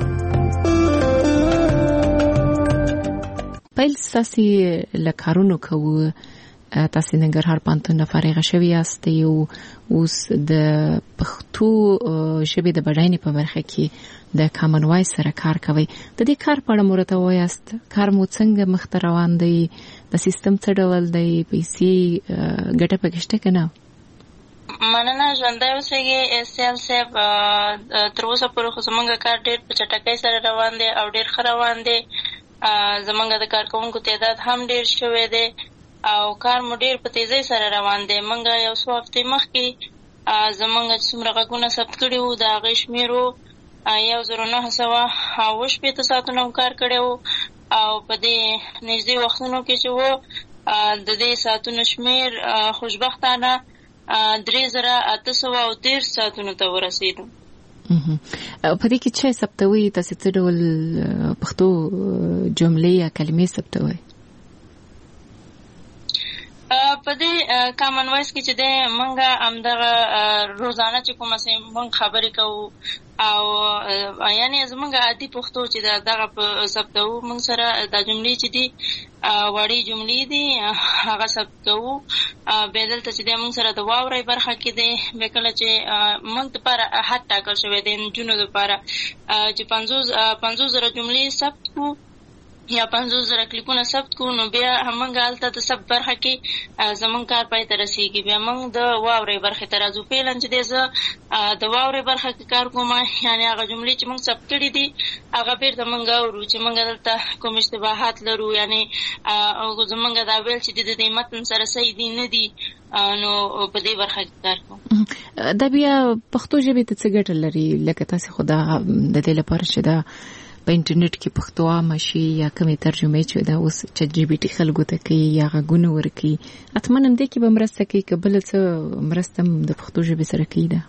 پیل ساسي لکارونو کوو. تاسو ننګرهار پانتون فارغ شوی یاست یو اوس د پښتو ژبې د بډاینې په برخه کې د کامن وایس سره کار کوي. د دې کار په اړه مرته وایاست کار مو څنګه مخ ته روان دی؟ د سیستم څه ډول دی؟ پیسې ګټه پکشته کنه؟ مننه ژوندۍ اوسئ. سیال صاحب تر اوسه پورې خو زموږ کار ډېر په چټکۍ سره روان دی او ډېر ښه روان دی. زموږ د کارکوونکو تعداد هم ډېر شوی دی او کار مو ډېر په تیزۍ سره روان دی. موږ یو څو هفتې مخکې زموږ څومره غږونه ثبت کړي وو د هغې شمېر وو 1980 ساعتونه کار کړی وو او په دې نږدې وختونو کې چې وو د دې ساعتونو شمېر خوشبختانه 3813 ساعتونو ته ورسېدو. په دې کې چې ثبتوي تاسو څه ډول پښتو جملې یا کلمې ثبتوي؟ په دې کامن وایس کې چې د منګه همدغه روزانه چې کومه سي مونږ خبرې کوو او یعنی زمونږ عادي پښتو چې دغه په ثبتو مونږ سره د جملې چې دي وړي جملې دي هغه ثبت کوو. به دلته چې د مونږ سره د واورۍ برخه کې دی به کله چې مونږ لپاره حد ټاکل شوی دی نجونو لپاره چې 50,000 جملې ثبت کوو یا 50,000 کلیپونه ثبت کو نو بیا همغه حالت د ثبت برخه کې زمون کار پای ته رسیږي. بیا موږ د واورې برخه ته راځو. پیلن چې د واورې برخه کې کار کوم یعنی هغه جملې چې موږ ثبت کړې دي هغه بیرته موږ اورو چې موږ دلته کوم اشتباهات لرو یعنی زمونږ دا ویل چې د دې متن سره صحیح دي نه دي نو په دې برخه کې کار کوم. دا بیا پښتو ژبې ته څه ګټه لري؟ لکه تاسو خدا د دې لپاره چې دا په انټرنیټ کې پښتو عام شي یا کومې ترجمه چې دا اوس چټ جی پی ټي خلکو ته کوي یا غوونه ورکي اتمنم دې کې به مرسته کوي کبل څه مرسته د پښتو ژبې سره کوي. دا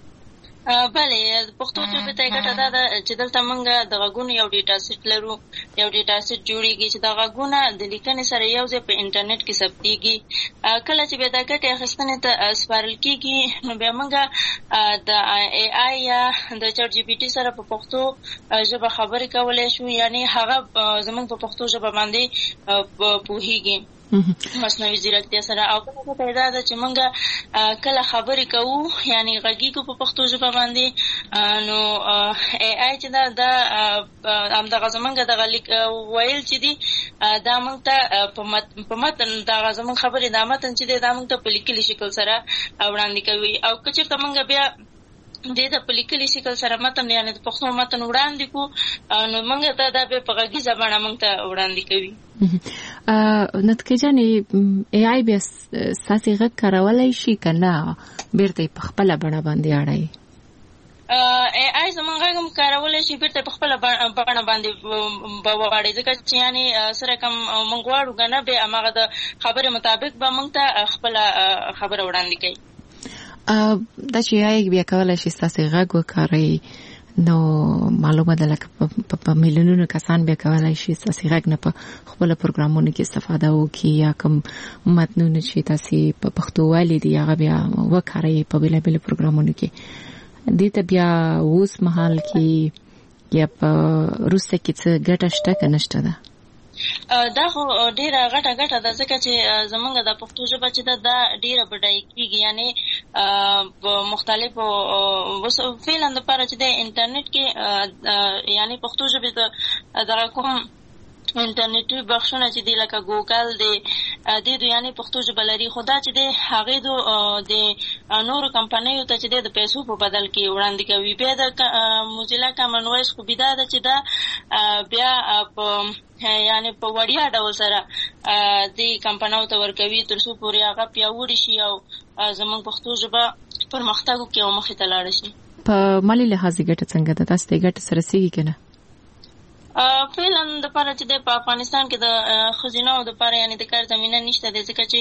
بله پښتو ژبې ته ګټه ده چې دلته موږ د غوونه یو ډیټا سیټ لرو. یو ډیټا سیټ جوړیږي چې د غوونه د لیکنې سره یو ځای په انټرنیټ کې ثبتېږي. کله چې به دا ګټه اخیستنې ته سپارل کېږي نو بیا موږ د ای آی یا د چټ جی پی ټي سره په پښتو ژبه خبرې کولی شو یعنی هغه زموږ په پښتو ژبه باندې پوهېږي مصنوعي ځیرکتیا سره. او کله پیدا ده چې موږ کله خبرې کوو یعنی غږیږو په پښتو ژبه باندې نو ای آی چې دا همدغه زموږ دغه ویل چې دي دا موږ ته په متن دغه زموږ خبرې دا متن چې دی دا موږ ته په لیکلي شکل سره وړاندې کوي. او که چېرته موږ بیا دې د په لیکلي شکل سره متن یعنې د پښتو متن وړاندې کړو نو موږ ته دا بیا په غږیزه بڼه موږ ته وړاندې کوي. نتکه جانې ای آی بیا ستاسې غږ کارولی شي که نه بیرته په خپله بڼه باندې اړوي؟ ای آی زموږ غږ هم کارولی شي بیرته په خپله بڼه باندې به واړي ځکه چې یعنې سره کوم موږ غواړو که نه بیا هماغه د خبرې مطابق به موږ ته خپله خبره وړاندې کوي. دا چې آی بیا کولی شي ستاسې غږ وکاروي نو معلومه ده لکه په میلیونونو کسان بیا کولی شي ستاسې غږ نه په خپلو پروګرامونو کې استفاده وکړي یا کوم متنونه چې تاسې په پښتو والي دي هغه بیا وکاروي په بېلابېلو پروګرامونو کې. دې ته بیا اوس مهال کې یا په وروسته کې څه ګټه شته که نشته ده؟ دا خو ډیره غټه ده ځکه چې زمونږ د پښتو ژبه چې ده دا ډیره بډایه کېږي یعنې په مختلفو فعلا دپاره چې د انټرنیټ کې یعنې پښتو ژبې ته دغه کوم انټرنیټي بخشونه چې دي لکه ګوګل دی دې یعنې پښتو ژبه لري خو دا چې دی هغې د نورو کمپنیو ته چې دی د پیسو په بدل کې وړاندې کوي. بیا د موزیلا کامن وایس خوبي دا ده چې دا بیا په یعنې په وړیا ډول سره دې کمپنیو ته ورکوي تر څو پورې هغه پیاوړې شي او زموږ پښتو ژبه پرمختګ وکړي او مخې ته لاړه شي. په مالي لحاظ ګټه څنګه ده؟ تاسو ته ګټه سره رسېږي که نه؟ فعلا د لپاره چې د افغانستان کې د خزینه او د لپاره یعنی د کار زمينه نشته د ځکه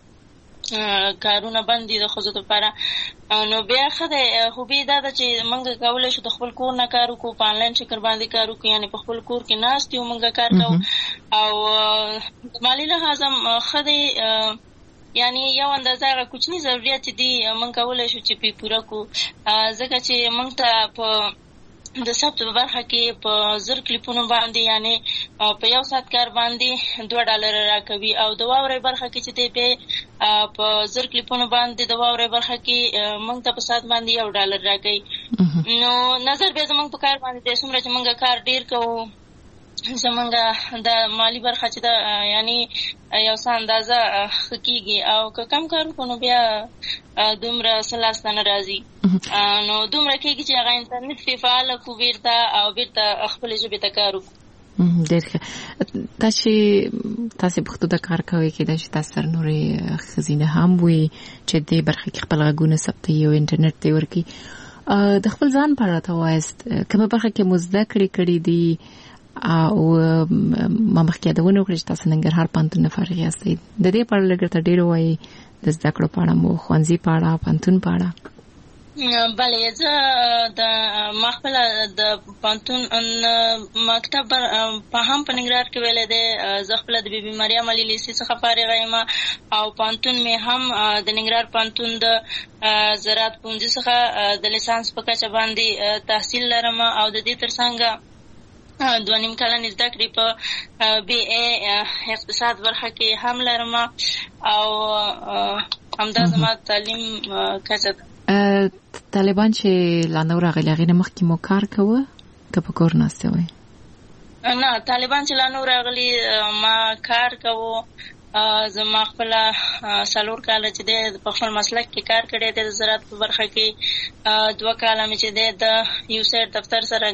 چې کارونه بند دي د خزو لپاره نو بیا خدای خو به دا چې موږ کولای شو د خپل کور نه کار وکړو په انلاین شکل باندې کار وکړو یعنی په خپل کور کې ناست یو موږ کار کوو او مالی لحاظ هم خدای یعنی یو اندازه کوچنی ضرورت دي موږ کولای شو چې په پوره کو ځکه چې موږ ته په د ثبت په برخه کې په 1000 کلیپونو باندې یعنی په یو ساعت کار باندې $2 راکوي او د واورې برخه کې چې دی به په 1000 کلیپونو باندې د واورې برخه کې موږ ته په ساعت باندې $1 راکوي نو نظر به زموږ په کار باندې د څومره چې موږ کار ډیر کوو زمونږ د مالی برخه چې دا یعنی یو څه اندازه خکېږي او که کم کار وکړو بیا دومره سلاسته نه راځي نو دومره کېږي چې هغه انټرنیټ په فعاله کو بیرته او بیرته خپل ژبې ته کار وکړو ډېر ښه تاسو پښتو د کار کوي کېدای شي تاسو سره نورې خزینه هم وي چې دې برخه کې خپل غږونه ثبتوي او انټرنیټ ته ورکړي د خپل ځان په اړه وایست کومه برخه کې مو زده کړې دي او ما مخکې دا ونه وکړم چې تاسو ننګرهار پانتون نه فارغ یاستئ د دې په اړه لږ ته ډېر وایي د زده کړو په اړه مو ښوونځي په اړه پانتون په اړه بله زه د ما خپله د پانتون مکتب په هم په ننګرهار کې ویلی دی زه خپله د بي بي مریم علي لیسې څخه فارغه یم او پانتون مې هم د ننګرهار پانتون د زراعت پوهنځي څخه د لیسانس په کچه باندې تحصیل لرم او د دې ترڅنګ 2.5 کلن زده کړې په بي اي اقتصاد برخه کې هم لرم او همدا زما تعلیم کچه ده طالبان چې لا نو راغلي هغې نه مخکې مو کار کوه که په کور ناستې وئ نه طالبان چې لا نو راغلي ما کار کوو زما خپل 4 کال چې د په خپل مسلک کې کار کړی د زراعت په برخه کې 2 کال مې چې د یو سیټ دفتر سره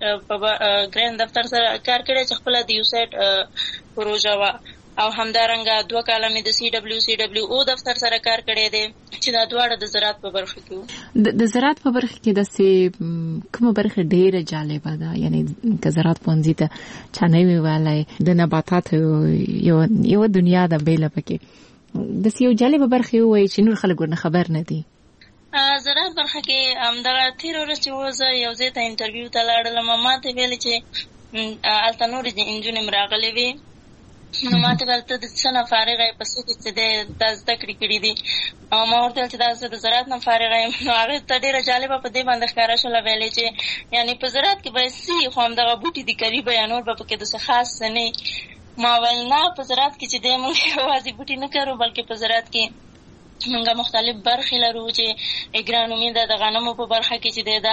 ګرین دفتر سره کار کړی چې خپل د یو سیټ پروژه وا او همدارنګه 2 کال مې د CWO دفتر سره کار کړی دی چې دا دواړه د زراعت په برخه کې د زراعت په برخه کې د کومه برخه ډیره جالبه ده یعنی که زراعت پوهنځي ته چا نه وی ویلی د نباتاتو یو دنیا ده بیله پکې د یو جالبه برخه وایي چې نور خلک ورنه خبر نه دي زراعت برخه کې همدغه تېره ورځ چې زه یو ځای ته انټرویو ته لاړلم ما ته ویلې چې هلته نورې نجونې م راغلې وې نو ما ته ویل ته د څه نه فارغه یې په څه کې چې دی دا زده کړې کړي دي او ما ورته ویل چې دا زه د زراعت نه فارغه یم نو هغې ته ډېره جالبه په دې باندې ښکاره شوله ویلې چې یعنې په زراعت کې به څه خو همدغه بوټي دي کوي به یا نور به پکې داسې خاص څه نه ما ویل نه په زراعت کې چې دی موږ یوازې بوټي نه کرو بلکې په زراعت کې موږ مختلف برخې لرو چې اګرانومي ده د غنمو په برخه کې چې دی دا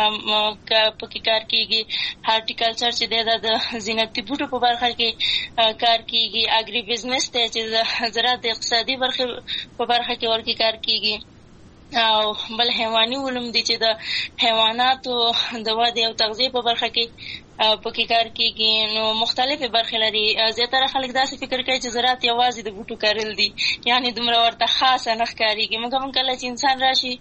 پکې کار کېږي هارټیکلچر چې دی دا د زینتي بوټو په برخه کې کار کېږي اګري بزنس دی چې زراعت د اقتصادي برخې په برخه کې ورکې کار کېږي او بل حیواني علوم دي چې د حیواناتو د ودې او تغذیې په برخه کې پکې کار کېږي نو مختلفې برخې لري زیاتره خلک داسې فکر کوي چې زراعت یوازې د بوټو کرل دي یعنې دومره ورته خاصه نه ښکارېږي موږ کله چې انسان راشي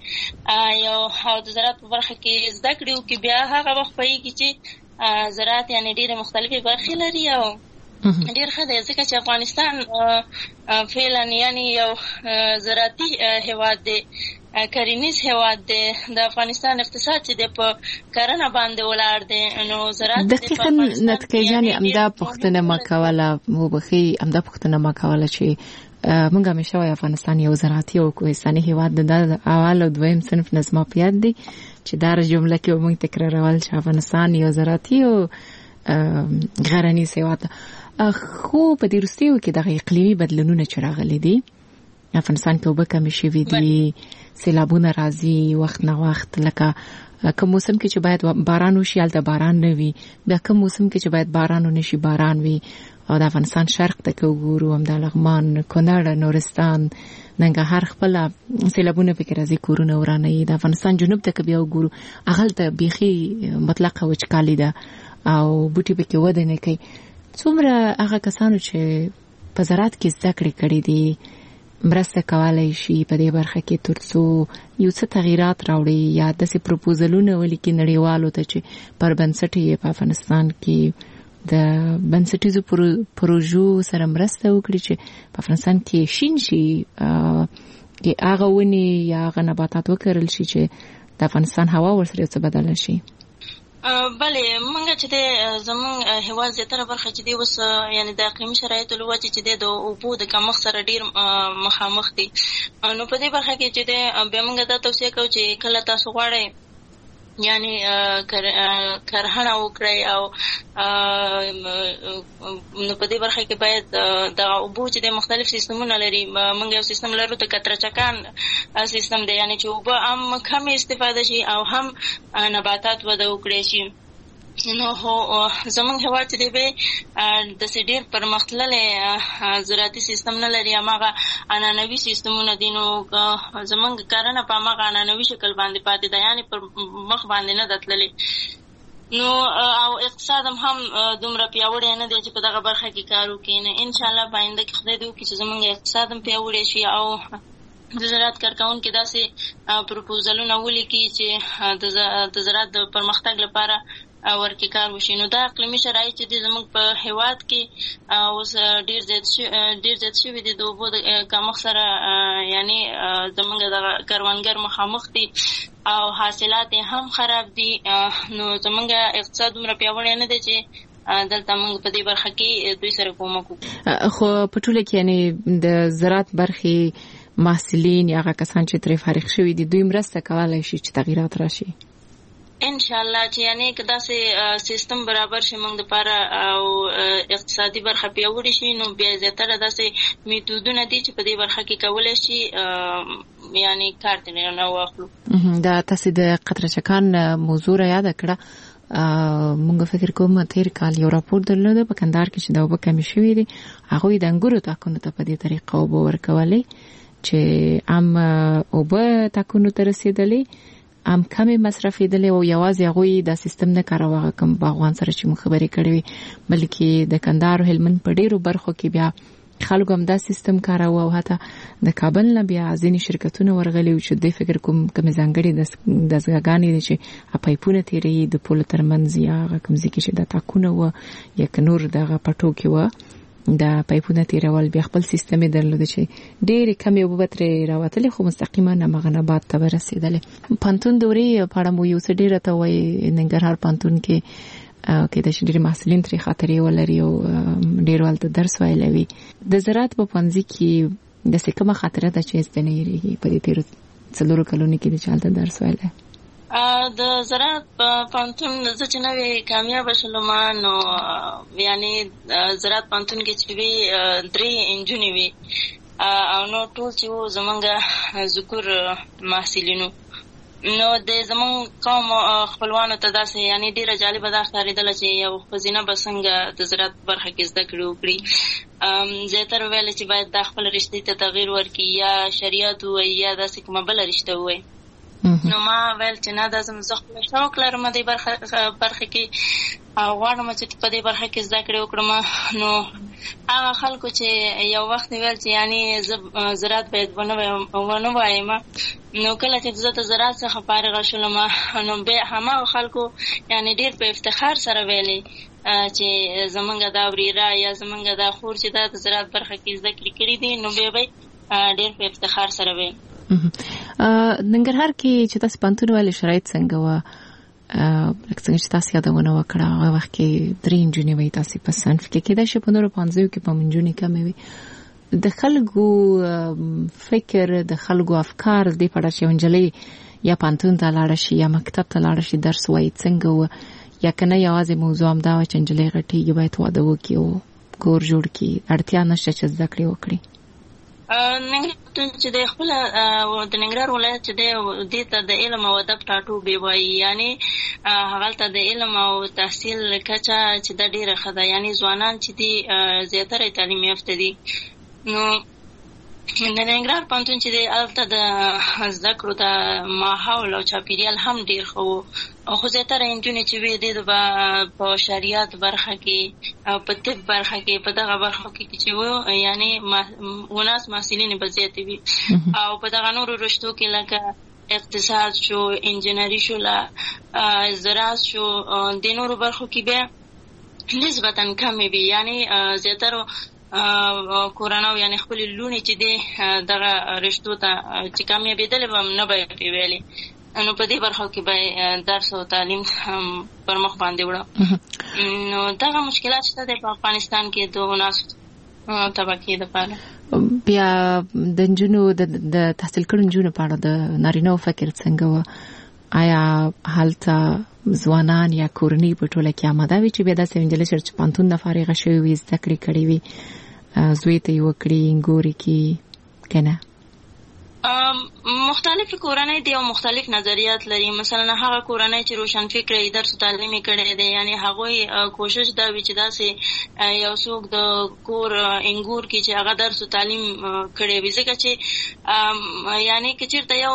او د زراعت په برخه کې زده کړې وکړي بیا هغه وخت پوهېږي چې زراعت یعنې ډېرې مختلفې برخې لري او ډېر ښه دی ځکه چې افغانستان فعلا یعنې یو زراعتي هېواد دی کرنیز هېواد دی د افغانستان اقتصاد چې دی په کرنه باندې ولاړ دی نو زراعت دقیقا نتکۍ جانې همدا پوښتنه ما کوله وبښئ همدا پوښتنه ما کوله چې موږ همیشه وایو افغانستان یو زراعتي او کوهستاني هېواد دی دا د اول او دویم صنف نه زما په یاد دی چې دا جمله کې به موږ تکرارول چې افغانستان یو زراعتي او غرنیز هېواد دی خو په دې وروستیو کې دغه اقلیمي بدلونونه چې راغلي دي افغانستان کې اوبه کمې شوي دي سیلابونه راځي وخت نه وخت لکه کوم موسم کې چې باید باران وشي هلته باران نه وي بیا کوم موسم کې چې باید باران ونه شي باران وي او د افغانستان شرق ته که وګورو همدا لغمان کونړ نورستان ننګرهار خپله سیلابونه پکې راځي کورونه ورانوي د افغانستان جنوب ته که بیا وګورو هغلته بیخي مطلقه وچکالي ده او بوټي پکې وده نه کوي څومره هغه کسانو چې په زراعت کې زده کړې کړې دي مرسته کولای شي په دې برخه کې ترڅو یو څه تغیرات راوړي یا داسې پروپوزلونه ولیکي نړیوالو ته چې پر بنسټ یې په افغانستان کې د بنسټیزو پروژو سره مرسته وکړي چې په افغانستان کې شین شي کې هغه ونی یا هغه نباتات وکړل شي چې د افغانستان هوا ورسره څه بدل شي. بله موږ چې د زموږ هیواد زیاتره برخه چې دی اوس یعنی د اقلیمي شرایطو له وجې چې دی د اوبو د کمښت سره ډیر مخامخ دي. نو په دې برخه کې چې دی بیا موږ دا توصیه کوو چې کله تاسو غواړئ یعنی کرهڼه وکړئ او نو په دې برخه کې باید د اوبو چې د مختلف سیستمونه لري. موږ یو سیستم لرو د کترچکان سیستم دی یعنی چې اوبه هم کم استفاده شي او هم نباتات وده وکړي شي. نو هو زمونږ هیواد چې دی به د ډېر پرمختللی زراعتي سیستم نه لري، هماغه عنعنوي سیستمونه دي. نو زمونږ کرنه په هماغه عنعنوي شکل باندې پاتې ده، یعنې پر مخ باندې نه ده تللې. نو او اقتصاد هم دومره پیاوړی نه دی چې په دغه برخه کې کار وکړي. نو انشاءالله په آینده کې خدای دې وکړي چې زمونږ اقتصاد هم پیاوړی شي او د زراعت کارکوونکي داسې پروپوزلونه ولیکي چې د زراعت د پرمختګ لپاره ورکې کار وشي. نو دا اقلیمي شرایط چې دي زموږ په هیواد کې اوس ډېر زیات شوي دي د اوبو د کمښت سره، یعنې زموږ د کروندګر مخامخ دي او حاصلات هم خراب دي. نو زموږ اقتصاد دومره پیاوړی نه دی چې دلته موږ په دې برخه کې دوی سره کومک وکړو. خو په ټوله کې یعنې د زراعت برخې محصلین یا هغه کسان چې ترې فارغ شوي دي دوی مرسته کولی شي چې تغیرات راشي انشاءالله، چې یعنی که داسې سیستم برابر شي موږ دپاره او اقتصادي برخه پیاوړې شي، نو بیا زیاتره داسې میتودونه دي چې په دې برخه کې کولی شي یعنی کار ترې نه واخلو. دا تاسې د قطرچکان موضوع را یاده کړه. مونږ فکر کوم تیر کال یو راپور درلوده په کندهار کې چې د اوبه کمې شوې دي، هغوی د انګورو تاکونو ته په دې طریقه اوبه ورکولې چې هم اوبه تاکونو ته رسېدلې، هم کمې مصرفېدلې او یوازې هغوی دا سیستم نه کاروه کوم باغوان سره چې موږ خبرې کړې وي، بلکې د کندهار او هلمند په ډېرو برخو کې بیا خلکو هم دا سیستم کاروه او حتی د کابل نه بیا ځینې شرکتونه ورغلي وو چې دوی فکر کوم کومې ځانګړې دستګاګانې دي چې پایپونه تېروي د پولو ترمنځ یا هغه کوم ځای کې چې دا تاکونه وه یا که نور دغه پټو کې وه دا پایپونه تېرول، بیا خپل سیستم یې درلوده چې ډېرې کمې اوبه به ترې راوتلې خو مستقیما همغه نبات ته به رسېدلې. پوهنتون دورې په اړه مو یو څه ډېره ته وایي. ننګرهار پوهنتون کې کېدای شي ډېر محصلین ترې خاطرې ولري او ډېر هلته درس ویلوي. د زراعت په پوهنځي کې داسې کومه خاطره ده چې هېڅ ته نه هېرېږي په دې تېرو 4 کلونو کې چې هلته درس ویلی؟ د زراعت پوهنتون زه چې نوې کامیابه شلم، نو یعنې زراعت پوهنتون کې چې وي 3 نجونې وي او نو ټول چې وو زمونږ ذکور محصلینو. نو د زمونږ قوم خپلوانو ته داسې یعنې ډېره جالبه دا ښکارېدله چې یو ښځینه به څنګه د زراعت برخه کې زده کړې وکړي. زیاتره ویله چې باید دا خپله رشتې ته تغییر ورکړي یا شریعت ووایي یا داسې کومه بله رشته ووایي. نو ما ویل چې نه دا زه خپل شوق لرم دې برخه کې او غواړم چې په دې برخه کې زده کړې وکړم. نو هغه خلکو چې یو وخت ویل چې یعنی زه زراعت باید ونه وایم، نو کله چې زه د زراعت څخه فارغه شولم نو بیا هماغه خلکو یعنی ډېر په افتخار سره ویلې چې زمونږ دا وریره یا زمونږ دا خور چې دا د زراعت برخه کې زده کړې کړي دي، نو بیا به ډېر په افتخار سره ویل. ننګرهار کې چې تاسو پوهنتون ولې شرایط څنګه وه؟ لکه څنګه چې تاسو یادونه وکړه هغه وخت کې 3 نجونې وې تاسو په صنف کې، کېدای شي په نورو پوهنځیو کې په نجونې کمې وي. د خلکو فکر، د خلکو افکار دې په اړه چې نجلۍ یا پوهنتون ته لاړه شي یا مکتب ته لاړه شي درس وایي څنګه وه، یا که نه یوازې موضوع همدا وه چې نجلۍ غټېږي باید واده وکړي او کور جوړ کړي، اړتیا نشته چې زده کړې وکړي؟ ننګرهار چې د خپل د ننګرهار ولایت چې دې ته د علم او ادب ټاټوبی وایي، یعنی هغلته د علم او تحصیل کچه چې دا ډېره ښه ده، یعنی ځوانان چې دي زیاتره تعلیم یافته دي. نو د ننګرهار پوهنتون چې دی هلته د زده کړو د ماحول او چاپېریال هم ډېر ښه و، خو زیاتره نجونې چې وي دې به په شریعت برخه کې او په طب برخه کې په دغه برخو کې چې و یعنې وناس محصلینې به زیاتې وي او په دغه نورو رشتو کې لکه اقتصاد شو، انجینري شو، زراعت شو، د نورو برخو کې بیا نسبتاً کمې وي، یعنی زیاتره کورناو یعنی خپل لونې چې دی دغه رشتو ته چې کامیابېدلې به نه به یې ویلې، نو په دې برخو کې به درس او تعلیم پر مخ باندې وړه. نو دغه مشکلات شته دی په افغانستان کې د ناسو طبقې دپاره. بیا د نجونو د تحصیل کړو نجونو په اړه د نارینه‌و فکر څنګه و؟ آیا هلته ځوانان یا کورنۍ په ټوله کې آماده وي چې بیا داسې نجلۍ چې پوهنتون نه فارغه شوې وي، زده کړې کړې وي، زوی ته یې وکړي ګوري کې که نه؟ مختلف کورنۍ دي او مختلف نظریات لري. مثلا هغه کورنۍ چې روشن فکره درس او تعلیم کړي دي، یعنی هغوی کوشش دا وي چې داسې یو څوک د کور انګور کې چې هغه درس او تعلیم کړي وي، ځکه چې یعنی که چېرته یو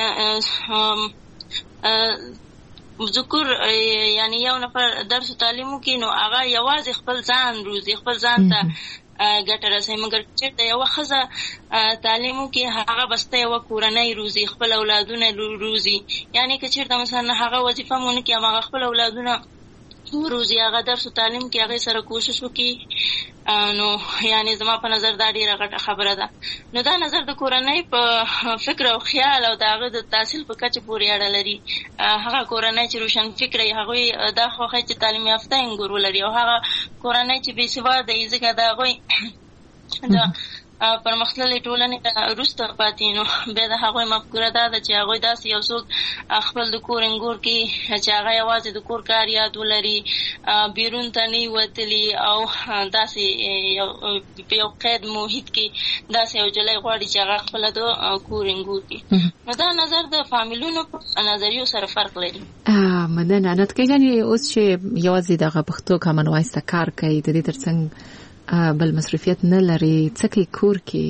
ذکر یعنی یو نفر درس او تعلیم وکړي نو هغه یوازې خپل ځان روزي، خپل ځان ته ګټه رسوي. مګر چېرته یوه ښځه تعلیم وکړي هغه بسته یوه کورنۍ روزي، خپل اولادونه روزي. یعنی که چېرته مثلا هغه وظیفه مو نه کړي هغه خپل اولادونه وروزي، هغه درس او تعلیم کې هغې سره کوشش وکړي، نو یعنی زما په نظر دا ډېره غټه خبره ده. نو دا نظر د کورنۍ په فکر او خیال او د هغه د تحصیل په کچه پورې اړه لري. هغه کورنۍ چې روشن فکره وي هغوی دا خوښوي چې تعلیم یافته انګور ولري، او هغه کورنۍ چې بې سواده وي ځکه د هغوی د پرمختللې ټولنې وروسته پاتې، نو بیا د هغوی مفکوره دا ده چې هغوی داسې یو څوک خپل د کور انګور کې چې هغه یوازې د کور کار یاد ولري، بیرون ته نه وتلي، او داسې په یو قید محیط کې داسې یو جلی غواړي چې هغه خپله د کور انګور کې. نو دا نظر د فامیلونو په نظریو سره فرق لري. مننه. نتکه جانې اوس چې یوازې دغه پښتو کامن وایس ته کار کوي، د دې ترڅنګ بل مصروفیت نه لري، څه کوي کور کې؟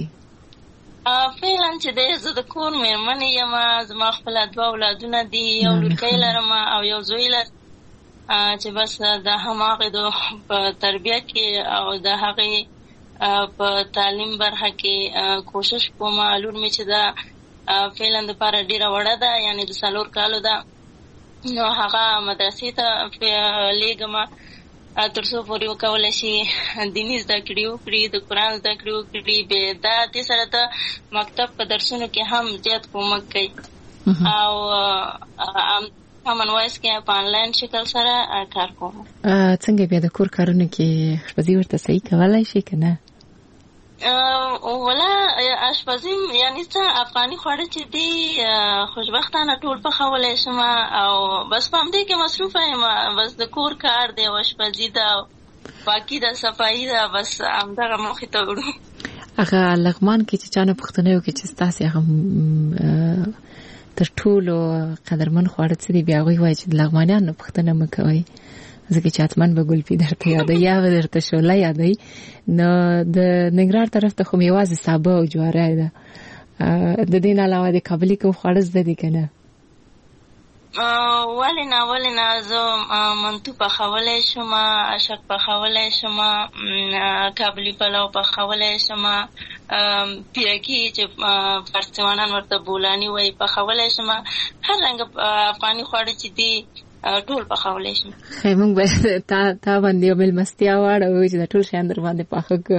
فعلا چې دی زه د کور مېرمنې یم، زما خپله 2 اولادونه دي، یو لورکی لرم او یو زوی لرم چې بس د هماغې د په تربیه کې او د هغې په تعلیم برخه کې کوشش کوم. لور مې چې ده فعلا دپاره ډېره وړه ده، یعنې د 4 کالو ده، نو هغه مدرسې ته لېږم تر څو پورې وکولی شي دیني زده کړې وکړي، د قرآن زده کړې وکړي. بیا دا دې سره د مکتب په درسونو کې هم زیات کومک کوي، او کامن وایس کې په آنلاین شکل سره کار کوم. څنګه بیا د کور کارونو کې اشپزي ورته صحیح کولی شي که نه؟ ولا اشپزي یعنی څه افغاني خواړه چې دي خوشبختانه ټول پخولی شم، او بس په همدې کې مصروفه یم. بس د کور کار دی او اشپزي ده، پاکي ده، صفایي ده، بس همدغه موخې ته وړو. هغه لغمان کې چې چا نه پوښتنه وکړي چې ستاسې هغه تر ټولو قدرمن خواړه څه دي، بیا هغوی وایي چې د لغمانیانو نه پوښتنه مه کوئ، ځکه چې حتماً به ګلپي درته یادوي یا به درته شوله یادوي. نو د ننګرهار طرف ته خو مې یوازې سابه او جواری ده، د دې نه علاوه د کابلي کوم خواړه زده دي که نه؟ ولې نه، زه منتو پخولی شم، اشک پخولی شم، کابلي پلو پخولی شم، پیرکي چې فارسیوانان ورته بولاني وایي پخولی شم. هر رنګه افغاني خواړه چې دي ټول پخولی شم. خیر موږ به تا باندې یو مېلمستیا واړوو چې دا ټول شیان در باندې پاخه کړو.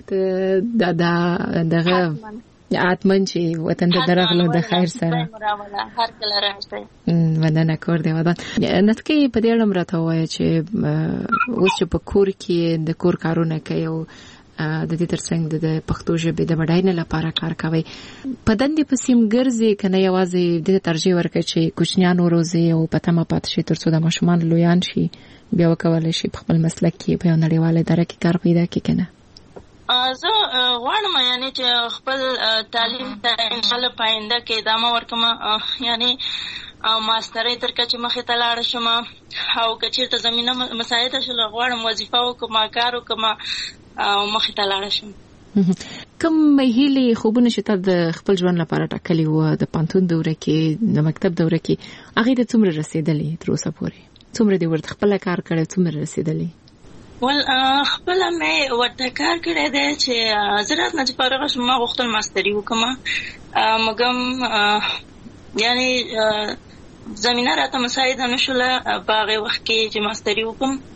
دغه حتمن چې وطن ته درغلو د خیر سره هر کله راځي. مننه کور دی ودان. نتکه په دې اړه راته وایي چې اوس چې په کور کې د کور کارونه کوي او د دې ترڅنګ د پښتو ژبې د بډاینې لپاره کار کوي، په دندې پسې ګرځي که نه یوازې د ترجیح ورکړي چې کوچنیان وروزي او په تمه پاتې شي تر څو د ماشومان لویان شي، بیا وکولی شي په خپل مسلک کې په یو نړیواله اداره کې کار پیدا کړي که نه؟ زه غواړم یعنی چې خپل تعلیم ته انشاءالله په آینده کې ادامه ورکړم، یعنی ماسترۍ تر کچې مخې ته لاړه شم، او که چېرته زمینه مساعده شوله غواړم وظیفه وکړم، کار وکړم او مخې ته لاړه شم. کوم هیلې خوبونه چې تا د خپل ژوند لپاره ټاکلي وه د پوهنتون دوره کې د مکتب دوره کې، هغې ته څومره رسېدلې تر اوسه پورې؟ څومره دې ورته خپله کار کړی، څومره رسېدلې؟ خپله مې ورته کار کړی دی چې زه رات نه چې فارغه شم ما غوښتل ماستري وکړم، مګم یعنی زمینه راته مساعده نه شوله په هغې وخت کې چې ماستري وکړم.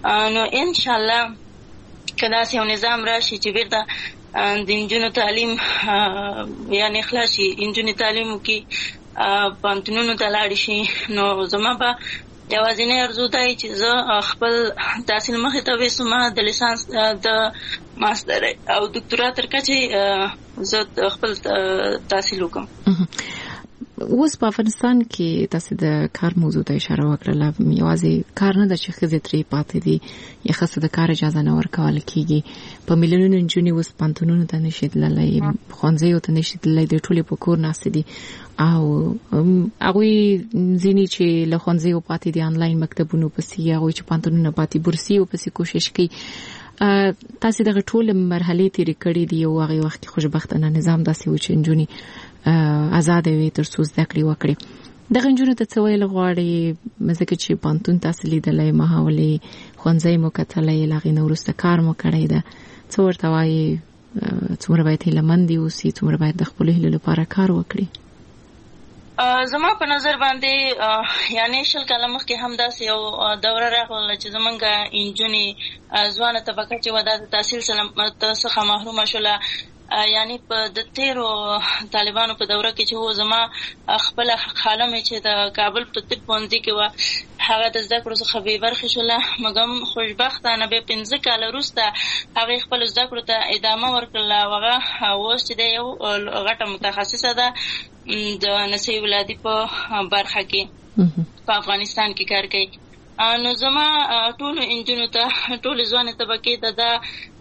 نو ان شاء الله کدا سه نظام راشي چې بیرته د انجونو تعلیم یعنی خلاصي انجونو تعلیم کې پانتونونو ته لاړ شي نو زما په یوازینی ارزو دی چې زه خپل تحصیل مخې ته وسم د لیسانس د ماستر او دکتورا تر کچې زه خپل تحصیل وکم. اوس په افغانستان کې تاسو د کار موضوع ته اشاره وکړه. یوازې کار نه د چې خزې ترې پاتې دي یا خاصه د کار اجازه نه ورکول کیږي. په میلیونونو نجونې اوس پانتونونو ته نشي تللی، ښوونځیو ته نشي تللی، د ټولې په کور ناستې دي او هغوی ځینې چې له ښوونځیو پاتې دي آنلاین مکتبونو پسې، هغوی چې پانتونونه پاتې بورسیو پسې کوشش کوي. تاسو دغه ټول مرحلې تیرې کړې دي او هغه وخت کې خوشبختانه نظام داسې و چې نجونې آزاد وي تر څو زده کړې وکړي. دغه نجونو ته څه ویل غواړي ځکه چې پانتون تاسو لیدلی مهاولې ښوونځی مو کتلی له هغې نه وروسته کار مو کړی ده، څه ورته وایي؟ څومره باید هیلهمندې اوسي، څومره باید د خپلو هیلو لپاره کار وکړي؟ زما په نظر باندې یعنی شل کاله مخکې هم داسې یو دوره راغله چې زمونږ انجونې ځوانه طبقه چې وه دا د تحصیل څخه محرومه شوله. یعنی په د تیرو طالبانو په دوره کې چې و زما خپله خاله مې چې د کابل په طب پوهنځي کې وه هغه د زده کړو څخه بې برخې شوله، مګم خوشبختانه بیا 15 کاله وروسته هغې خپلو زده کړو ته ادامه ورکړله او هغه اوس چې دی یو غټه متخصصه ده د نسوي ولادي په برخه کې په افغانستان کې کار کوي. نو زما ټولو انجونو ته ټولې ځوانې طبقې ته دا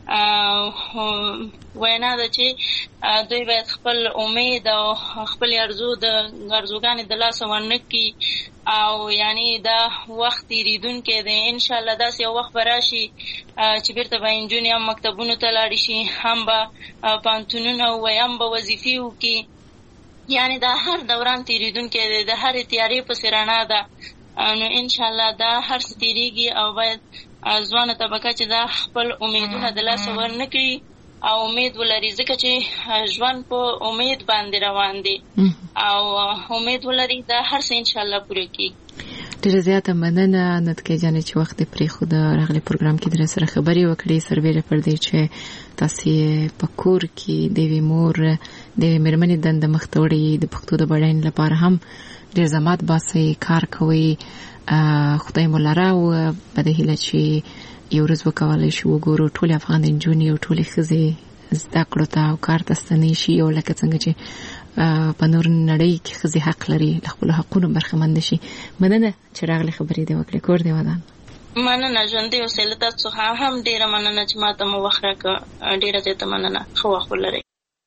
وینا ده چې دوی باید خپل امید او خپل ارزوګانې د لاسه ورنه کړي او یعنی دا وخت تېرېدونکی دی. انشاءالله داسې یو وخت به راشي چې بیرته به انجونې هم مکتبونو ته لاړې شي، هم به پوهنتونونه ووایي، هم به وظیفې وکړي. یعنی دا هر دوران تېرېدونکی دی، د هرې تیارې پسې رڼا ده. نو انشاءالله دا هر څه تېرېږي او باید ځوانه طبقه چې دا خپل امیدونه د لاسه ورنه کړي او امید ولري، ځکه چې ژوند په امید باندې روان دی او امید ولري دا هر څه انشاءالله پوره کېږي. ډېره زیاته مننه نتکۍ جانې چې وخت دې پرېښود راغلی پروګرام کې در سره خبرې وکړې سربېره پر دې چې تاسې په کور کې د یوې مور د یوې مېرمنې دنده مخ ته وړئ د پښتو د بډاینې لپاره هم ډېر زحمت باسئ، کار کوئ. خدای مو لره او په دې هیله چې یو ورځ وکولی شو وګورو ټولې افغان نجونې او ټولې ښځې زده کړو ته او کار ته ستنې شي او لکه څنګه چې په نور نړۍ کې ښځې حق لري له خپلو حقونو برخمنده شي. مننه چې راغلې خبرې دې وکړې. کور دې ودان. مننه ژوندۍ اوسئ. له تاسو څخه هم ډېره مننه چې ما ته مو وخت راکړه. ډېره زیاته مننه. ښه وخت ولرئ.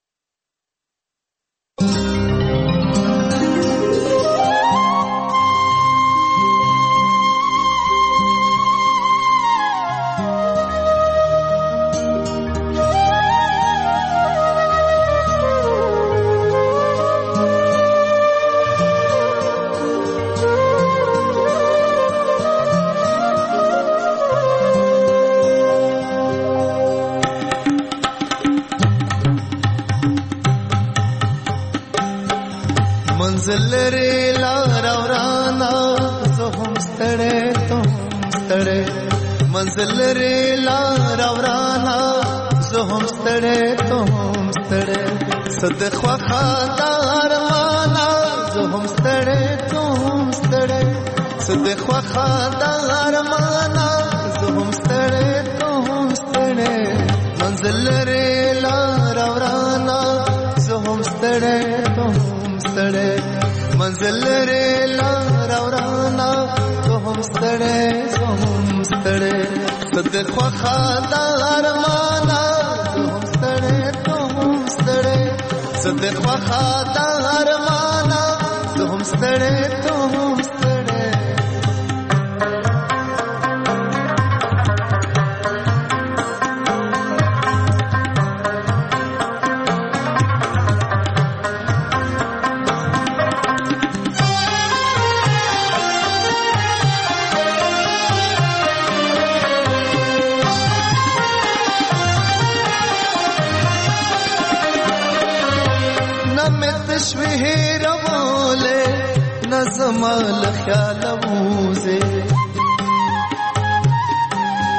منزل ری لار ورانا زه هم ستړی ته هم ستړی، منزل ری لار ورانا زه هم ستړی ته هم ستړی، صد خوخه د ارمانا زه هم ستړی ته هم ستړی، صد خوخه د ارمانا زه هم ستړی ته هم ستړی، منزل ری لار ورانا زه هم ستړی ته هم ستړی، منزل ری لار ورانا زه هم ستړی زه هم ستړی، صد خوخه د ارمانا زه هم ستړی ته هم ستړی، صد خوخه د ارمانا زه هم ستړی ته هم ستړی. تشویه روله نظم الخیال موزه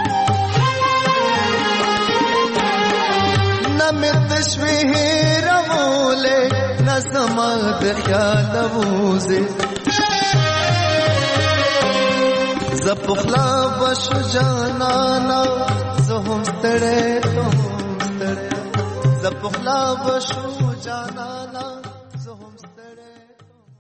دشوی رموله نظم د خیال ووزه زپخلا بشو جانانا زهم ستړې ته ستړې زپخلا بشو جانانا